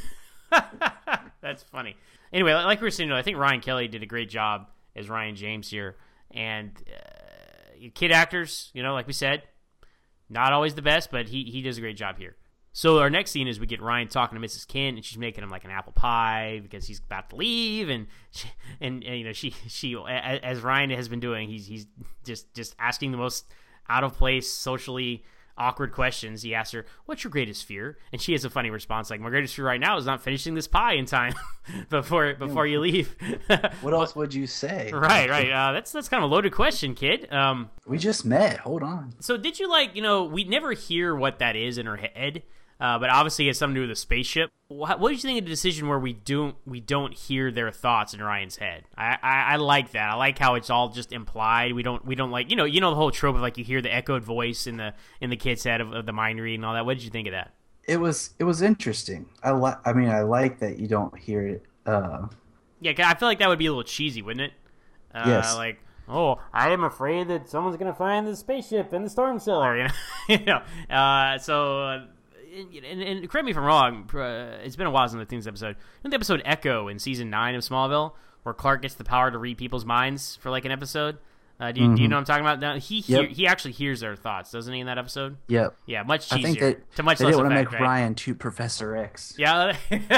Yep. That's funny. Anyway, like we were saying, I think Ryan Kelly did a great job as Ryan James here, and uh, kid actors, you know, like we said, not always the best, but he he does a great job here. So our next scene is we get Ryan talking to Missus Kent, and she's making him like an apple pie because he's about to leave, and she, and, and you know she she as Ryan has been doing, he's he's just just asking the most out of place, socially awkward questions. He asks her, "What's your greatest fear?" And she has a funny response, like, "My greatest fear right now is not finishing this pie in time before before you leave." What else would you say? Right, right. Uh, that's that's kind of a loaded question, kid. Um, we just met. Hold on. So did you like, you know, we never hear what that is in her head, uh, but obviously it has something to do with the spaceship. What, what did you think of the decision where we don't we don't hear their thoughts in Ryan's head? I, I, I like that. I like how it's all just implied. We don't we don't like you know you know the whole trope of like you hear the echoed voice in the in the kid's head of, of the mind read and all that. What did you think of that? It was it was interesting. I li- I mean I like that you don't hear it. Uh... Yeah, I feel like that would be a little cheesy, wouldn't it? Uh, yes. Like, oh, I am afraid that someone's gonna find the spaceship in the storm cellar. You know, you know. Uh, so. Uh, And, and correct me if I'm wrong, uh, it's been a while since I've seen this episode. In the episode Echo in season nine of Smallville, where Clark gets the power to read people's minds for like an episode. Uh, do, you, mm-hmm. do you know what I'm talking about? Now, he hear, yep. he actually hears their thoughts, doesn't he, in that episode? Yep. Yeah, much cheesier. I think that to much they less didn't want effect, to make right? Ryan to Professor X. Yeah.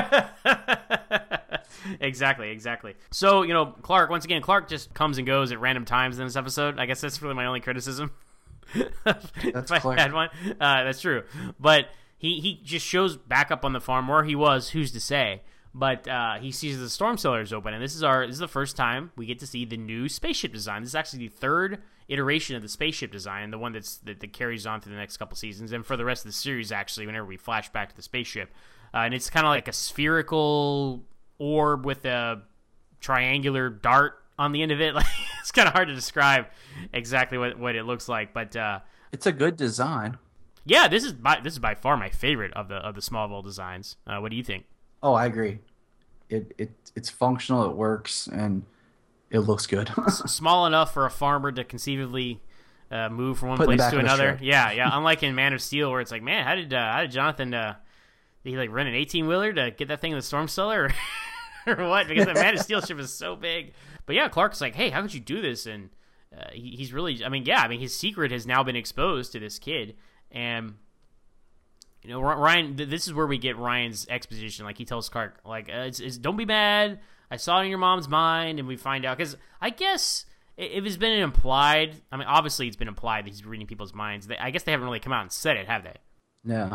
exactly, exactly. So, you know, Clark, once again, Clark just comes and goes at random times in this episode. I guess that's really my only criticism. That's if Clark. I had one. Uh, that's true. But... He he just shows back up on the farm where he was. Who's to say? But uh, he sees the storm cellar is open, and this is our this is the first time we get to see the new spaceship design. This is actually the third iteration of the spaceship design, the one that's that, that carries on through the next couple seasons, and for the rest of the series. Actually, whenever we flash back to the spaceship, uh, and it's kind of like a spherical orb with a triangular dart on the end of it. Like it's kind of hard to describe exactly what what it looks like, but uh, it's a good design. Yeah, this is by this is by far my favorite of the of the Smallville designs. Uh, what do you think? Oh, I agree. It it it's functional. It works, and it looks good. Small enough for a farmer to conceivably uh, move from one Put place to another. Yeah, yeah. Unlike in Man of Steel, where it's like, man, how did uh, how did Jonathan uh, did he like rent an eighteen wheeler to get that thing in the storm cellar, or, or what? Because the Man of Steel ship is so big. But yeah, Clark's like, hey, how could you do this? And uh, he, he's really, I mean, yeah, I mean, his secret has now been exposed to this kid. And, you know, Ryan, this is where we get Ryan's exposition. Like, he tells Clark, like, uh, it's, it's, don't be mad. I saw it in your mom's mind. And we find out, because I guess if it's been implied, I mean, obviously it's been implied that he's reading people's minds. They, I guess they haven't really come out and said it, have they? No.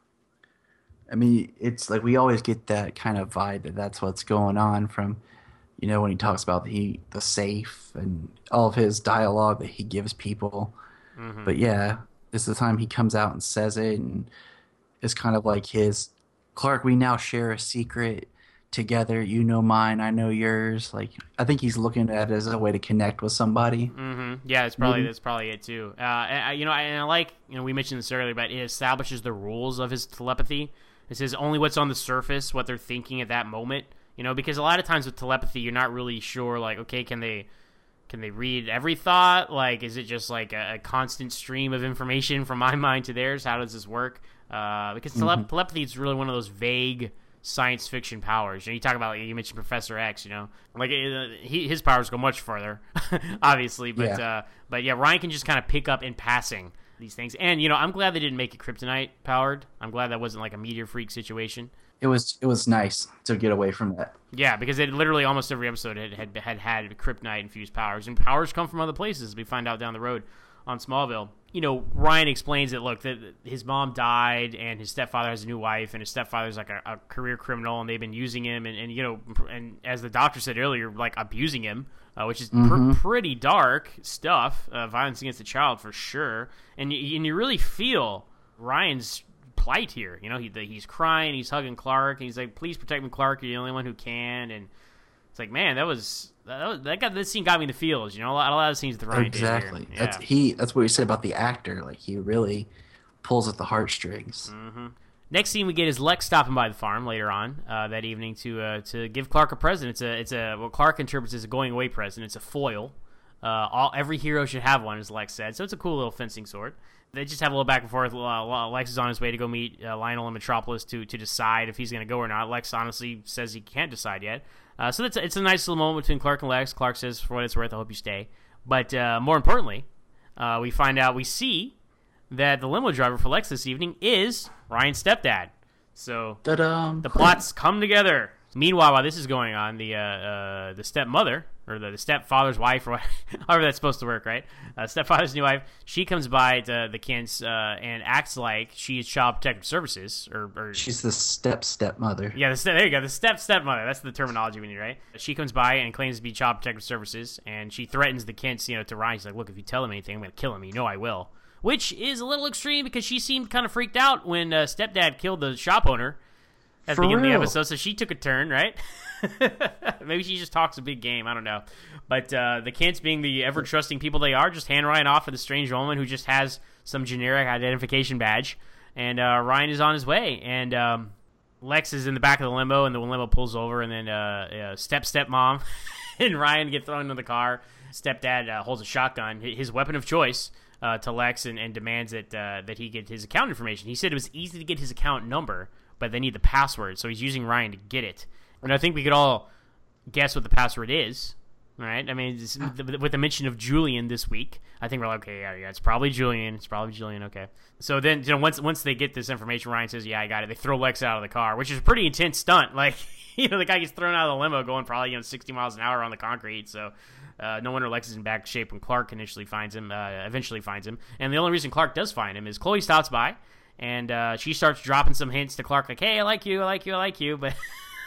I mean, it's like we always get that kind of vibe that that's what's going on from, you know, when he talks about the, the safe and all of his dialogue that he gives people. Mm-hmm. But yeah. This is the time he comes out and says it, and it's kind of like his, Clark, we now share a secret together. You know mine, I know yours. Like, I think he's looking at it as a way to connect with somebody. Mm-hmm. Yeah, it's probably, mm-hmm. that's probably it too. Uh, and, you know, and I like, you know, we mentioned this earlier, but it establishes the rules of his telepathy. It says only what's on the surface, what they're thinking at that moment, you know, because a lot of times with telepathy, you're not really sure, like, okay, can they... Can they read every thought? Like, is it just like a, a constant stream of information from my mind to theirs? How does this work? Uh, because tele- mm-hmm. telepathy is really one of those vague science fiction powers. You know, you talk about, like, you mentioned Professor X, you know, like uh, he, his powers go much farther, obviously. But yeah. Uh, but yeah, Ryan can just kind of pick up in passing these things. And, you know, I'm glad they didn't make it kryptonite powered. I'm glad that wasn't like a meteor freak situation. It was it was nice to get away from that. Yeah, because it literally almost every episode had had had, had kryptonite infused powers, and powers come from other places. We find out down the road on Smallville. You know, Ryan explains that look that his mom died, and his stepfather has a new wife, and his stepfather's like a, a career criminal, and they've been using him, and, and you know, and as the doctor said earlier, like abusing him, uh, which is mm-hmm. pr- pretty dark stuff, uh, violence against a child for sure, and you, and you really feel Ryan's plight here. You know, he he's crying, he's hugging Clark, and he's like, please protect me, Clark, you're the only one who can. And it's like, man, that was that was, that got this scene got me in the feels, you know. A lot, a lot of scenes that Ryan exactly did here. that's yeah. he that's what you said about the actor, like he really pulls at the heartstrings. Mm-hmm. Next scene we get is Lex stopping by the farm later on uh, that evening to uh, to give Clark a present. It's a it's a what Clark interprets as a going away present. It's a foil. Uh, all every hero should have one, as Lex said. So it's a cool little fencing sword. They just have a little back and forth. Uh, Lex is on his way to go meet uh, Lionel in Metropolis to to decide if he's going to go or not. Lex honestly says he can't decide yet. Uh, so that's a, it's a nice little moment between Clark and Lex. Clark says, for what it's worth, I hope you stay. But uh, more importantly, uh, we find out, we see that the limo driver for Lex this evening is Ryan's stepdad. So Ta-da. The plots come together. Meanwhile, while this is going on, the uh, uh, the stepmother, or the, the stepfather's wife, or however that's supposed to work, right? Uh, stepfather's new wife. She comes by to the Kents uh, and acts like she is Child Protective Services, or, or she's the step stepmother. Yeah, the step, there you go, the step stepmother. That's the terminology we need, right? She comes by and claims to be Child Protective Services, and she threatens the Kents, you know, to Ryan. She's like, "Look, if you tell him anything, I'm going to kill him. You know I will." Which is a little extreme because she seemed kind of freaked out when uh, stepdad killed the shop owner at the For beginning real? of the episode, so she took a turn, right? Maybe she just talks a big game. I don't know. But uh, the Kents, being the ever-trusting people they are, just hand Ryan off to the strange woman who just has some generic identification badge. And uh, Ryan is on his way. And um, Lex is in the back of the limo, and the limo pulls over, and then uh, uh, step-stepmom and Ryan get thrown into the car. Stepdad uh, holds a shotgun, his weapon of choice, uh, to Lex and, and demands that, uh, that he get his account information. He said it was easy to get his account number, but they need the password, so he's using Ryan to get it. And I think we could all guess what the password is, right? I mean, it's, with the mention of Julian this week, I think we're like, okay, yeah, yeah, it's probably Julian. It's probably Julian, okay. So then, you know, once once they get this information, Ryan says, yeah, I got it. They throw Lex out of the car, which is a pretty intense stunt. Like, you know, the guy gets thrown out of the limo going probably, you know, sixty miles an hour on the concrete, so uh, no wonder Lex is in bad shape when Clark initially finds him, uh, eventually finds him. And the only reason Clark does find him is Chloe stops by, and uh, she starts dropping some hints to Clark, like, hey, I like you, I like you, I like you, but...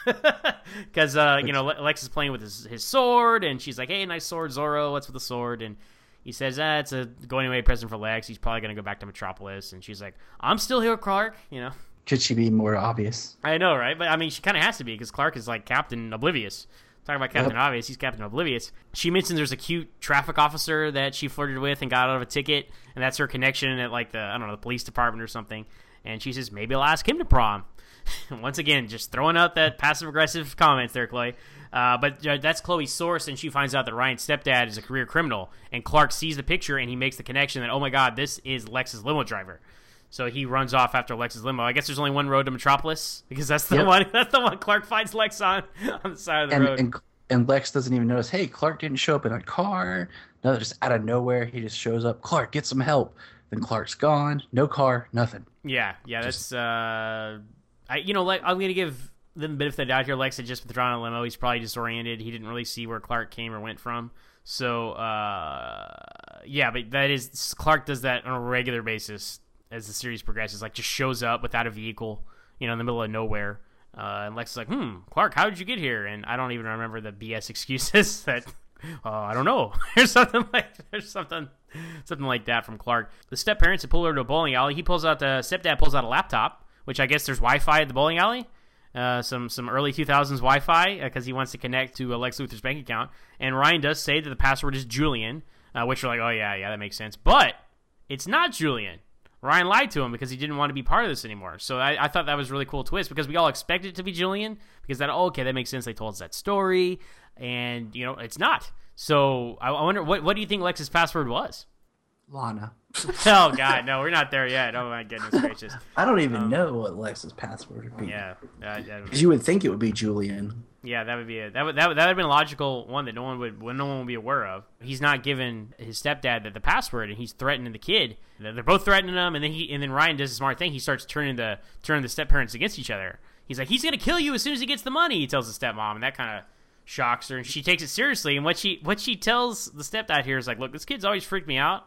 Because, uh, you know, Lex is playing with his, his sword, and she's like, hey, nice sword, Zorro, what's with the sword? And he says, ah, it's a going-away present for Lex. He's probably going to go back to Metropolis. And she's like, I'm still here, Clark, you know. Could she be more obvious? I know, right? But, I mean, she kind of has to be, because Clark is, like, Captain Oblivious. Talking about Captain Yep. Obvious, he's Captain Oblivious. She mentions there's a cute traffic officer that she flirted with and got out of a ticket, and that's her connection at, like, the, I don't know, the police department or something. And she says, maybe I'll ask him to prom. Once again, just throwing out that passive-aggressive comments there, Chloe. Uh, but uh, that's Chloe's source, and she finds out that Ryan's stepdad is a career criminal. And Clark sees the picture, and he makes the connection that, oh my god, this is Lex's limo driver. So he runs off after Lex's limo. I guess there's only one road to Metropolis, because that's the Yep. one That's the one Clark finds Lex on, on the side of the And, road. and and Lex doesn't even notice, hey, Clark didn't show up in a car. No, just out of nowhere, he just shows up. Clark, get some help. Then Clark's gone. No car, nothing. Yeah, yeah, that's... Uh, I, you know, like I'm going to give them a bit of the doubt here. Lex had just withdrawn a limo. He's probably disoriented. He didn't really see where Clark came or went from. So, uh, yeah, but that is... Clark does that on a regular basis as the series progresses. Like, just shows up without a vehicle, you know, in the middle of nowhere. Uh, and Lex is like, hmm, Clark, how did you get here? And I don't even remember the B S excuses that... Uh, I don't know. There's something like there's something something like that from Clark. The step parents pull her to a bowling alley. He pulls out the stepdad pulls out a laptop, which I guess there's Wi-Fi at the bowling alley. Uh, some some early two thousands Wi-Fi because uh, he wants to connect to uh, Lex Luthor's bank account. And Ryan does say that the password is Julian, uh, which we're like, oh yeah, yeah, that makes sense. But it's not Julian. Ryan lied to him because he didn't want to be part of this anymore. So I, I thought that was a really cool twist because we all expected it to be Julian because that oh, okay, that makes sense. They told us that story. And, you know, it's not. So I, I wonder, what what do you think Lex's password was? Lana. Oh, God, no, we're not there yet. Oh, my goodness gracious. I don't even Um, know what Lex's password would be. Yeah. Uh, Because you would think it would be Julian. yeah, that would be a, that would that would, that would have been a logical one that no one would no one would be aware of. He's not giving his stepdad the, the password, and he's threatening the kid. They're they're both threatening him, and then he and then Ryan does a smart thing. He starts turning the turning the step parents against each other. He's like, he's gonna kill you as soon as he gets the money. He tells the stepmom, and that kind of shocks her, and she takes it seriously. And what she what she tells the stepdad here is like, look, this kid's always freaked me out,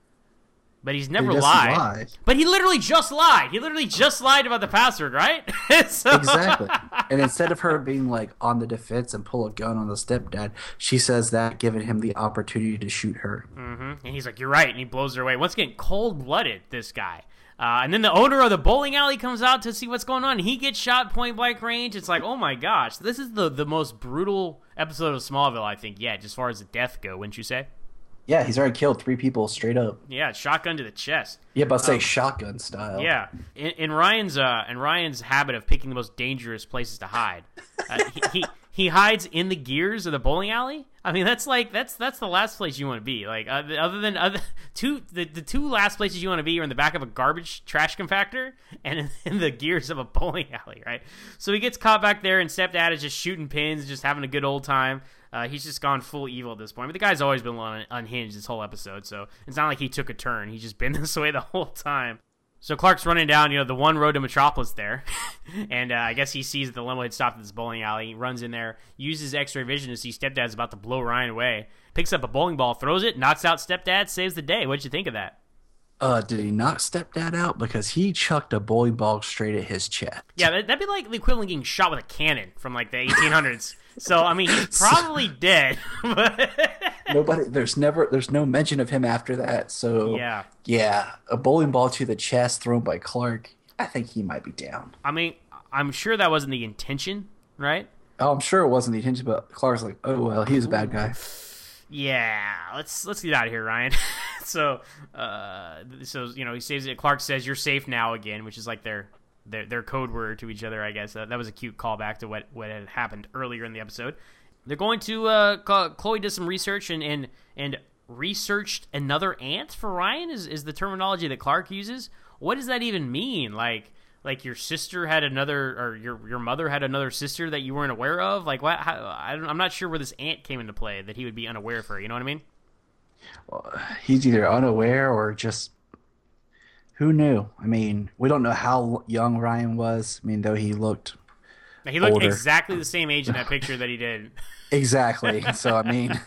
but he's never He doesn't lied. lie. But he literally just lied. He literally just lied about the password, right? So- Exactly. And instead of her being like on the defense and pull a gun on the stepdad, she says that, giving him the opportunity to shoot her. Mm-hmm. And he's like, you're right, and he blows her away. Once again, cold-blooded, this guy. Uh, and then the owner of the bowling alley comes out to see what's going on. He gets shot point-blank range. It's like, oh my gosh, this is the, the most brutal episode of Smallville, I think, yet, as far as the death go, wouldn't you say? Yeah, he's already killed three people straight up. Yeah, shotgun to the chest. Yeah, but say Um, shotgun style. Yeah, in, in Ryan's uh, in Ryan's habit of picking the most dangerous places to hide, uh, he, he he hides in the gears of the bowling alley. I mean, that's like that's that's the last place you want to be. Like uh, other than other two, the, the two last places you want to be are in the back of a garbage trash compactor and in, in the gears of a bowling alley, right? So he gets caught back there, and stepdad is just shooting pins, just having a good old time. Uh, he's just gone full evil at this point. But the guy's always been un- unhinged this whole episode, so it's not like he took a turn. He's just been this way the whole time. So Clark's running down, you know, the one road to Metropolis there, and uh, I guess he sees the limo had stopped at this bowling alley. He runs in there, uses X-ray vision to see Stepdad's about to blow Ryan away, picks up a bowling ball, throws it, knocks out Stepdad, saves the day. What'd you think of that? Uh, did he knock Stepdad out? Because he chucked a bowling ball straight at his chest. Yeah, that'd be like the equivalent of getting shot with a cannon from like the eighteen hundreds. So I mean, he's probably dead. Nobody, there's never, there's no mention of him after that. So yeah, yeah, a bowling ball to the chest thrown by Clark. I think he might be down. I mean, I'm sure that wasn't the intention, right? Oh, I'm sure it wasn't the intention, but Clark's like, oh well, he was a bad guy. Yeah, let's let's get out of here, Ryan. so, uh, so you know, he saves it. Clark says, "You're safe now," again, which is like their their their code word to each other, I guess. Uh, that was a cute callback to what what had happened earlier in the episode. They're going to uh, call, Chloe does some research and and and researched another aunt for Ryan is is the terminology that Clark uses. What does that even mean? Like. Like your sister had another, or your your mother had another sister that you weren't aware of. Like what? How, I don't, I'm not sure where this aunt came into play that he would be unaware of her. You know what I mean? Well, he's either unaware or just who knew. I mean, we don't know how young Ryan was. I mean, though he looked he looked older. Exactly the same age in that picture that he did. Exactly. So I mean,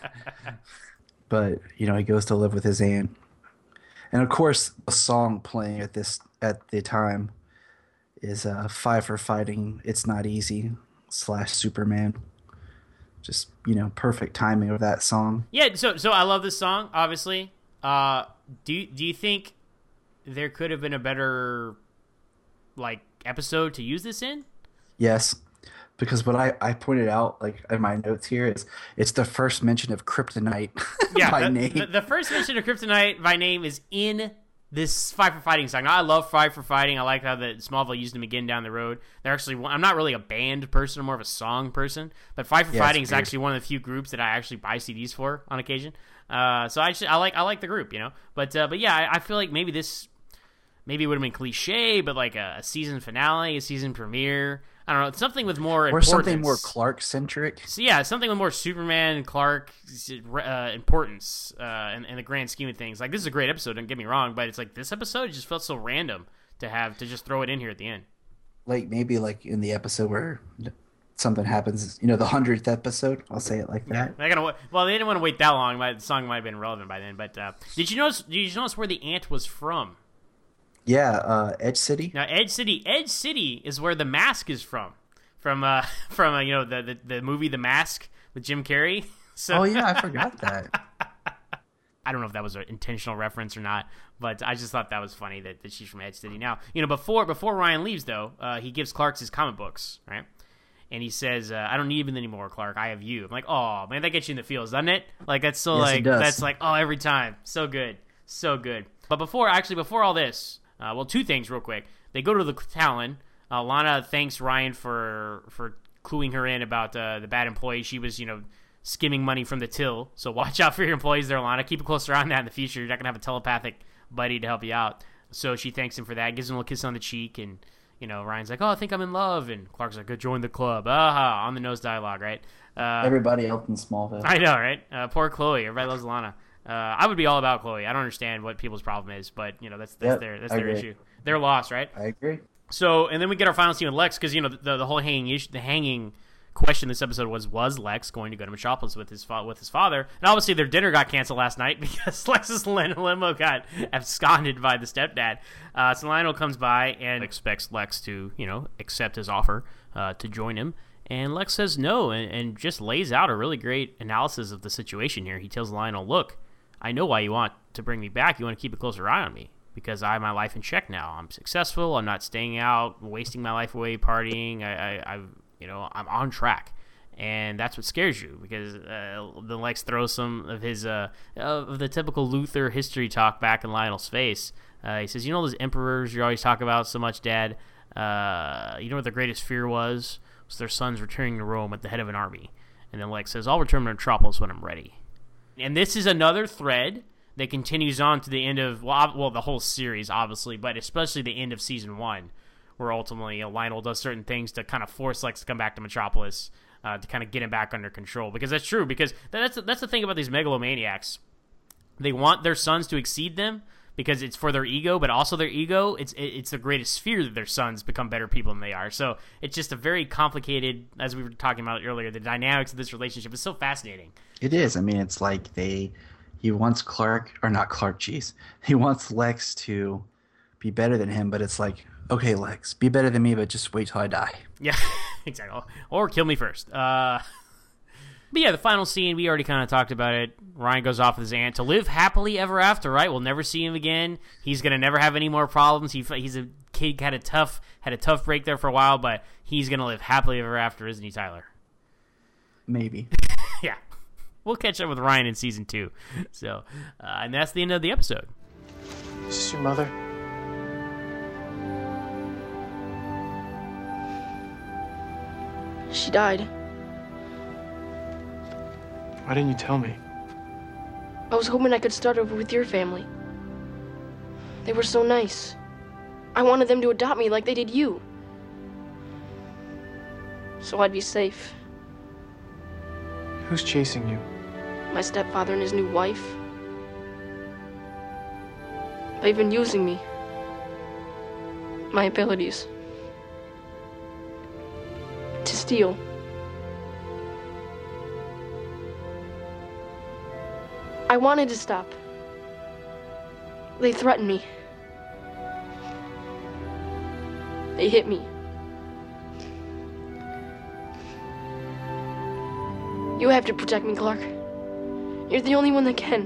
but you know, he goes to live with his aunt, and of course, a song playing at this at the time. Is uh, Five for Fighting, It's Not Easy, slash Superman. Just, you know, perfect timing of that song. Yeah, so so I love this song, obviously. Uh, do, do you think there could have been a better, like, episode to use this in? Yes, because what I, I pointed out, like, in my notes here is it's the first mention of Kryptonite yeah, by the, name. The, the first mention of Kryptonite by name is in this Five for Fighting song. Now, I love Five for Fighting. I like how the Smallville used them again down the road. They're actually, I'm not really a band person, I'm more of a song person. But Five for Yeah, Fighting is weird. actually one of the few groups that I actually buy C Ds for on occasion. Uh, so I, actually, I like I like the group, you know. But uh, but yeah, I, I feel like maybe this, maybe it would have been cliche, but like a, a season finale, a season premiere. I don't know, something with more or importance. something more Clark-centric. So yeah, something with more Superman and Clark uh, importance uh, in, in the grand scheme of things. Like, this is a great episode, don't get me wrong, but it's like this episode just felt so random to have to just throw it in here at the end. Like, maybe like in the episode where something happens, you know, the hundredth episode, I'll say it like that. They're gonna well, they didn't want to wait that long. The song might have been relevant by then. But uh, did you notice? Did you notice where the ant was from? Yeah, uh, Edge City. Now, Edge City, Edge City is where the mask is from, from uh, from uh, you know the, the the movie The Mask with Jim Carrey. So, Oh yeah, I forgot that. I don't know if that was an intentional reference or not, but I just thought that was funny that, that she's from Edge City. Now, you know, before before Ryan leaves, though, uh, he gives Clark his comic books, right? And he says, uh, "I don't need them anymore, Clark. I have you." I'm like, "Oh man, that gets you in the feels, doesn't it?" Like that's so Yes, it like does. that's like oh every time, so good, so good. But before actually before all this, uh, well, two things real quick. They go to the Talon. Uh, Lana thanks Ryan for for cluing her in about uh, the bad employee. She was, you know, skimming money from the till. So watch out for your employees there, Lana. Keep a close eye on that in the future. You're not going to have a telepathic buddy to help you out. So she thanks him for that, gives him a little kiss on the cheek, and, you know, Ryan's like, oh, I think I'm in love. And Clark's like, go join the club. Aha, on the nose dialogue, right? Uh, Everybody else in Smallville. I know, right? Uh, poor Chloe. Everybody loves Lana. Uh, I would be all about Chloe. I don't understand what people's problem is, but, you know, that's that's Yep, their that's I their agree. issue. Their loss, right? I agree. So, and then we get our final scene with Lex, because, you know, the, the whole hanging issue, the hanging question this episode was, was Lex going to go to Metropolis with his fa- with his father? And obviously their dinner got canceled last night because Lex's lim- limo got absconded by the stepdad. Uh, so Lionel comes by and expects Lex to, you know, accept his offer uh, to join him. And Lex says no, and, and just lays out a really great analysis of the situation here. He tells Lionel, look, I know why you want to bring me back. You want to keep a closer eye on me. Because I have my life in check now. I'm successful. I'm not staying out, wasting my life away partying. I, I, I you know, I'm on track, and that's what scares you. Because uh, the Lex throws some of his, uh, of the typical Luthor history talk back in Lionel's face. Uh, he says, "You know those emperors you always talk about so much, Dad. Uh, you know what their greatest fear was? Was their sons returning to Rome at the head of an army." And then Lex says, "I'll return to Metropolis when I'm ready." And this is another thread that continues on to the end of, well, ob- well, the whole series, obviously, but especially the end of season one, where ultimately, you know, Lionel does certain things to kind of force Lex to come back to Metropolis, uh, to kind of get him back under control. Because that's true, because that's that's the thing about these megalomaniacs. They want their sons to exceed them, because it's for their ego, but also their ego, it's it's the greatest fear that their sons become better people than they are. So it's just a very complicated, as we were talking about earlier, the dynamics of this relationship is so fascinating. It is. I mean, it's like they, he wants Clark, or not Clark, jeez. He wants Lex to be better than him, but it's like, okay, Lex, be better than me, but just wait till I die. Yeah, exactly. Or kill me first. Uh... But yeah, the final scene, we already kind of talked about it. Ryan goes off with his aunt to live happily ever after, right? We'll never see him again. He's going to never have any more problems. He, he's a kid, had a tough had a tough break there for a while, but he's going to live happily ever after, isn't he, Tyler? Maybe. Yeah. We'll catch up with Ryan in season two. So, uh, and that's the end of the episode. Is this your mother? She died. Why didn't you tell me? I was hoping I could start over with your family. They were so nice. I wanted them to adopt me like they did you. So I'd be safe. Who's chasing you? My stepfather and his new wife. They've been using me. My abilities. To steal. I wanted to stop. They threatened me. They hit me. You have to protect me, Clark. You're the only one that can.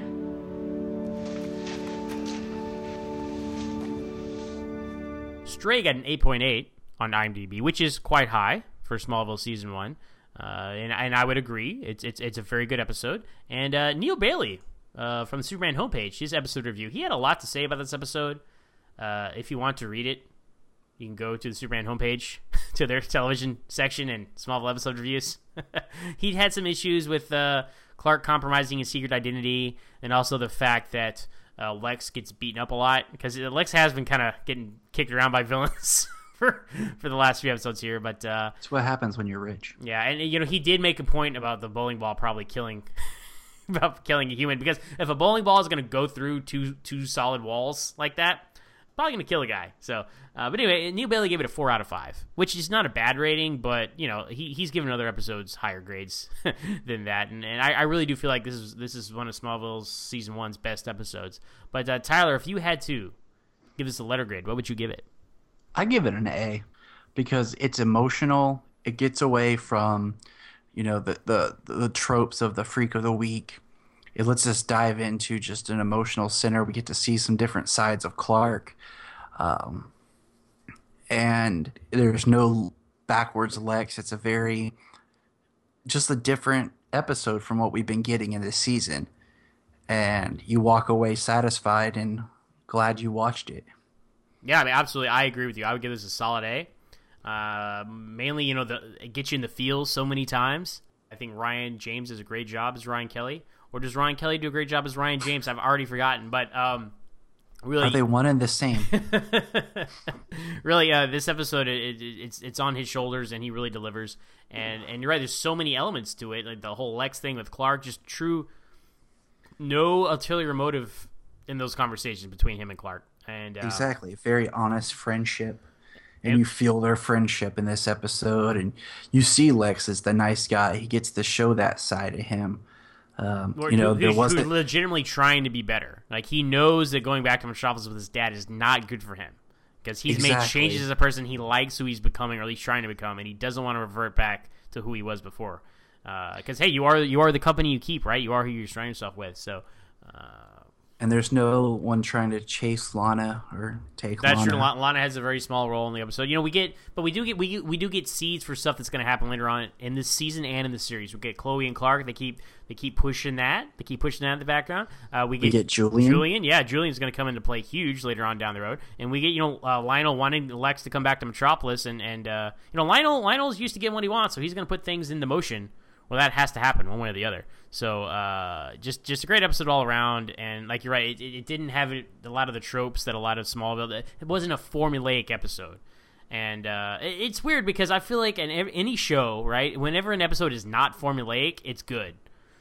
Stray got an eight point eight on IMDb, which is quite high for Smallville season one, uh, and, and I would agree. It's it's it's a very good episode. And uh, Neil Bailey uh, from the Superman homepage, his episode review, he had a lot to say about this episode. Uh, if you want to read it, you can go to the Superman homepage, to their television section and Smallville episode reviews. He had some issues with uh, Clark compromising his secret identity, and also the fact that uh, Lex gets beaten up a lot, because Lex has been kind of getting kicked around by villains for for the last few episodes here. But uh, that's what happens when you're rich. Yeah, and you know he did make a point about the bowling ball probably killing about killing a human, because if a bowling ball is going to go through two two solid walls like that, probably going to kill a guy. So, uh, but anyway, Neil Bailey gave it a four out of five, which is not a bad rating, but you know he he's given other episodes higher grades than that, and, and I, I really do feel like this is this is one of Smallville's season one's best episodes. But uh, Tyler, if you had to give this a letter grade, what would you give it? I give it an A, because it's emotional. It gets away from, you know, the, the the tropes of the freak of the week. It lets us dive into just an emotional center. We get to see some different sides of Clark, um, and there's no backwards Lex. It's a very just a different episode from what we've been getting in this season, and you walk away satisfied and glad you watched it. Yeah, I mean, absolutely. I agree with you. I would give this a solid A. Uh, mainly, you know, the, it gets you in the feels so many times. I think Ryan James does a great job as Ryan Kelly. Or does Ryan Kelly do a great job as Ryan James? I've already forgotten. But um, really, are they one and the same? Really, uh, this episode, it, it, it's it's on his shoulders, and he really delivers. And and you're right, there's so many elements to it. Like the whole Lex thing with Clark, just true, no ulterior motive in those conversations between him and Clark. And uh, exactly, very honest friendship, and, and you feel their friendship in this episode, and you see Lex as the nice guy. He gets to show that side of him. Um, you know, who, there who's wasn't legitimately trying to be better. Like he knows that going back to Metropolis with his dad is not good for him, because he's exactly. made changes as a person. He likes who he's becoming, or at least trying to become, and he doesn't want to revert back to who he was before. Because uh, hey, you are you are the company you keep, right? You are who you're surrounding yourself with. So. Uh, And there's no one trying to chase Lana or take that's Lana. That's true. Lana has a very small role in the episode. You know, we get, but we do get, we we do get seeds for stuff that's going to happen later on in this season and in the series. We get Chloe and Clark. They keep they keep pushing that. They keep pushing that in the background. Uh, we, get we get Julian. Julian, yeah, Julian's going to come into play huge later on down the road. And we get you know uh, Lionel wanting Lex to come back to Metropolis, and and uh, you know Lionel Lionel's used to getting what he wants, so he's going to put things into motion. Well, that has to happen one way or the other. So, uh, just just a great episode all around. And like you're right, it, it didn't have a lot of the tropes that a lot of Smallville. It wasn't a formulaic episode. And uh, it, it's weird because I feel like in any show, right, whenever an episode is not formulaic, it's good.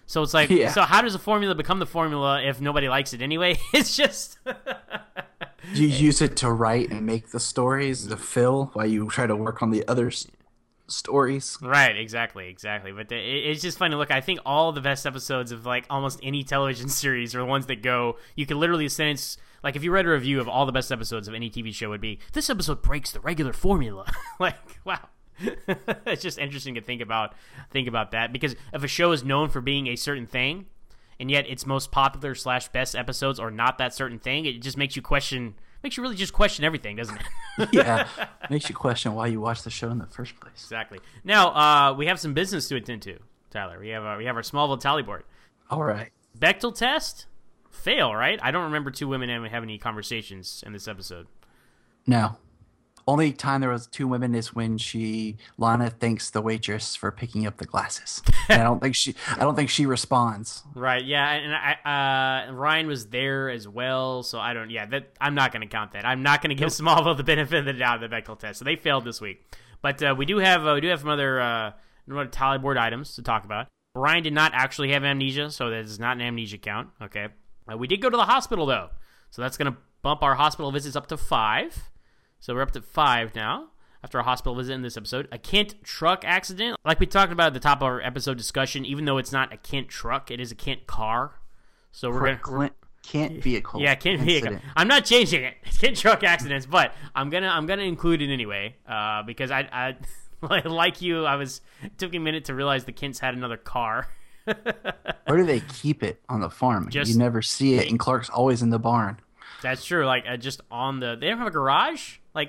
So it's like, Yeah. so how does a formula become the formula if nobody likes it anyway? It's just You use it to write and make the stories to fill while you try to work on the other s- stories. right, exactly, exactly. But the, it, it's just funny to look. I think all the best episodes of like almost any television series are the ones that go. You can literally sentence like if you read a review of all the best episodes of any T V show, would be this episode breaks the regular formula. Like, wow. It's just interesting to think about think about that, because if a show is known for being a certain thing and yet its most popular slash best episodes are not that certain thing, it just makes you question makes you really just question everything, doesn't it? Yeah, makes you question why you watch the show in the first place. Exactly. Now uh, we have some business to attend to, Tyler. We have uh, we have our Smallville tally board. All right. Bechtel test fail, right? I don't remember two women having any conversations in this episode. No. Only time there was two women is when she Lana thanks the waitress for picking up the glasses. And I don't think she I don't think she responds. Right, yeah, and I, uh, Ryan was there as well, so I don't, yeah, that I'm not going to count that. I'm not going to give Smallville the benefit of the doubt of the Bechdel test, so they failed this week. But uh, we do have uh, we do have some other uh, tally board items to talk about. Ryan did not actually have amnesia, so that is not an amnesia count. Okay, uh, we did go to the hospital though, so that's going to bump our hospital visits up to five. So we're up to five now after a hospital visit in this episode. A Kent truck accident. Like we talked about at the top of our episode discussion, even though it's not a Kent truck, it is a Kent car. So we're going to... Kent vehicle. Yeah, Kent vehicle. I'm not changing it. It's Kent truck accidents, but I'm going to I'm gonna include it anyway uh, because I, I like you, I was it took me a minute to realize the Kents had another car. Where do they keep it on the farm? Just, you never see it, and Clark's always in the barn. That's true. Like uh, just on the, they don't have a garage. Like,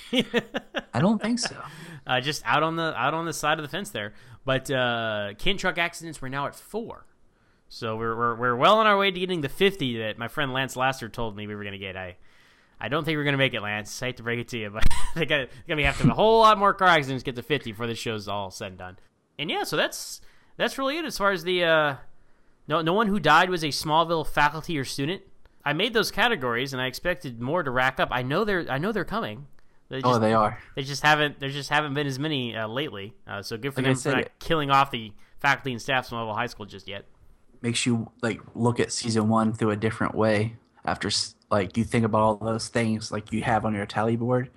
I don't think so. Uh, just out on the out on the side of the fence there. But uh, Kent truck accidents, we're now at four, so we're we're we're well on our way to getting the fifty that my friend Lance Laster told me we were going to get. I I don't think we're going to make it, Lance. I hate to break it to you, but they're going to have to have a whole lot more car accidents to get to fifty before this show's all said and done. And yeah, so that's that's really it as far as the uh, no no one who died was a Smallville faculty or student. I made those categories, and I expected more to rack up. I know they're, I know they're coming. They just, oh, they are. They just haven't. There just haven't been as many uh, lately. Uh, so good for like them for not it, killing off the faculty and staff from Smallville High School just yet. Makes you like look at season one through a different way after like you think about all those things like you have on your tally board,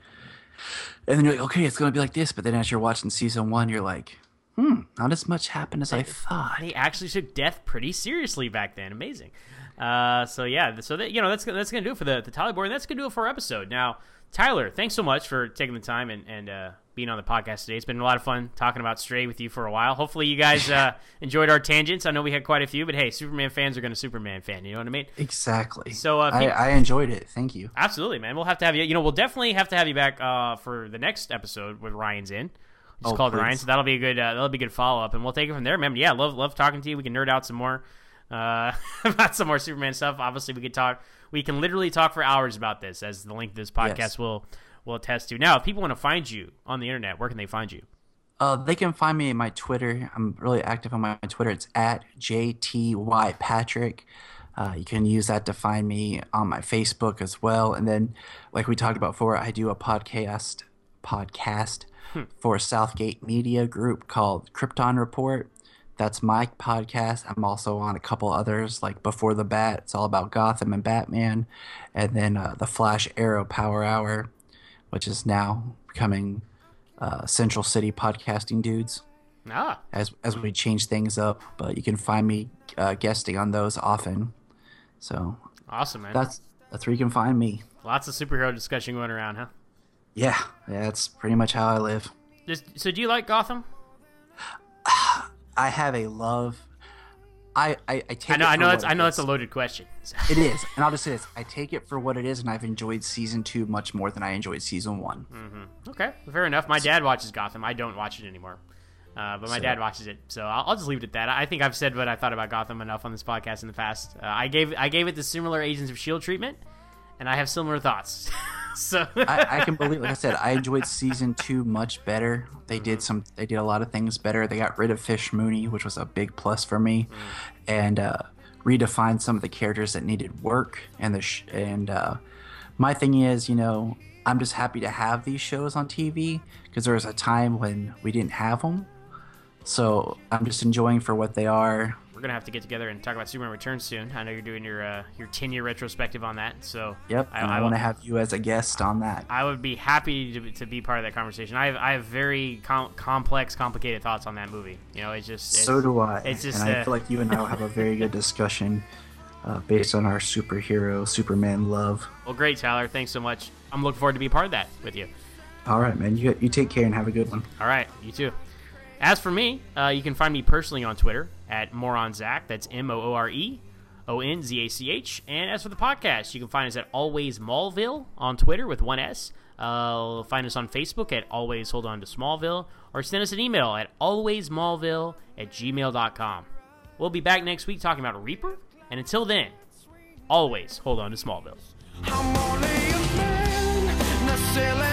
and then you're like, okay, it's gonna be like this. But then as you're watching season one, you're like, hmm, not as much happened as they, I thought. They actually took death pretty seriously back then. Amazing. Uh, so yeah, so that, you know, that's that's gonna do it for the, the tally board, and that's gonna do it for our episode. Now, Tyler, thanks so much for taking the time and and uh, being on the podcast today. It's been a lot of fun talking about Stray with you for a while. Hopefully, you guys uh, enjoyed our tangents. I know we had quite a few, but hey, Superman fans are gonna Superman fan. You know what I mean? Exactly. So uh, I, I enjoyed it. Thank you. Absolutely, man. We'll have to have you. You know, we'll definitely have to have you back uh, for the next episode with Ryan's in. It's oh, called please. Ryan, so that'll be a good uh, that'll be a good follow up, and we'll take it from there, man. Yeah, love love talking to you. We can nerd out some more. Uh, about some more Superman stuff. Obviously, we could talk. We can literally talk for hours about this, as the link to this podcast yes. will will attest to. Now, if people want to find you on the internet, where can they find you? Uh, they can find me in my Twitter. I'm really active on my Twitter. It's at J T Y Patrick. Uh, you can use that to find me on my Facebook as well. And then, like we talked about before, I do a podcast podcast hmm. for Southgate Media Group called Krypton Report. That's my podcast. I'm also on a couple others, like Before the Bat. It's all about Gotham and Batman. And then uh, the Flash Arrow Power Hour, which is now becoming uh, Central City Podcasting Dudes. Ah. As as we change things up. But you can find me uh, guesting on those often. So awesome, man. That's that's where you can find me. Lots of superhero discussion going around, huh? Yeah, yeah, that's pretty much how I live. Just, so do you like Gotham? I have a love. I I, I take. I know. It I know. for It's. what I it know. is. It's a loaded question. It is, and I'll just say this: I take it for what it is, and I've enjoyed season two much more than I enjoyed season one. Mm-hmm. Okay, fair enough. My dad watches Gotham. I don't watch it anymore, uh, but my So- dad watches it. So I'll, I'll just leave it at that. I think I've said what I thought about Gotham enough on this podcast in the past. Uh, I gave I gave it the similar Agents of Shield treatment, and I have similar thoughts. so I, I can believe, like I said, I enjoyed season two much better. They did some, they did a lot of things better. They got rid of Fish Mooney, which was a big plus for me, and uh, redefined some of the characters that needed work. And the sh- and uh, my thing is, you know, I'm just happy to have these shows on T V because there was a time when we didn't have them. So I'm just enjoying for what they are. gonna have to get together and talk about Superman Returns soon. I know you're doing your uh, your ten year retrospective on that, so Yep, I, and I, I want to have you as a guest on that. I would be happy to, to be part of that conversation. I have I have very com- complex, complicated thoughts on that movie. You know, it's just it's, so do I. It's just and I uh, feel like you and I will have a very good discussion uh, based on our superhero Superman love. well, great, Tyler. Thanks so much. I'm looking forward to be part of that with you. All right, man. You you take care and have a good one. All right, you too. As for me, uh, you can find me personally on Twitter at MoronZach. That's M O O R E O N Z A C H. And as for the podcast, you can find us at Always Smallville on Twitter with one S. Uh, find us on Facebook at Always Hold On to Smallville, or send us an email at alwaysmallville at gmail dot com. We'll be back next week talking about Reaper, and until then, always hold on to Smallville. I'm only a man, not selling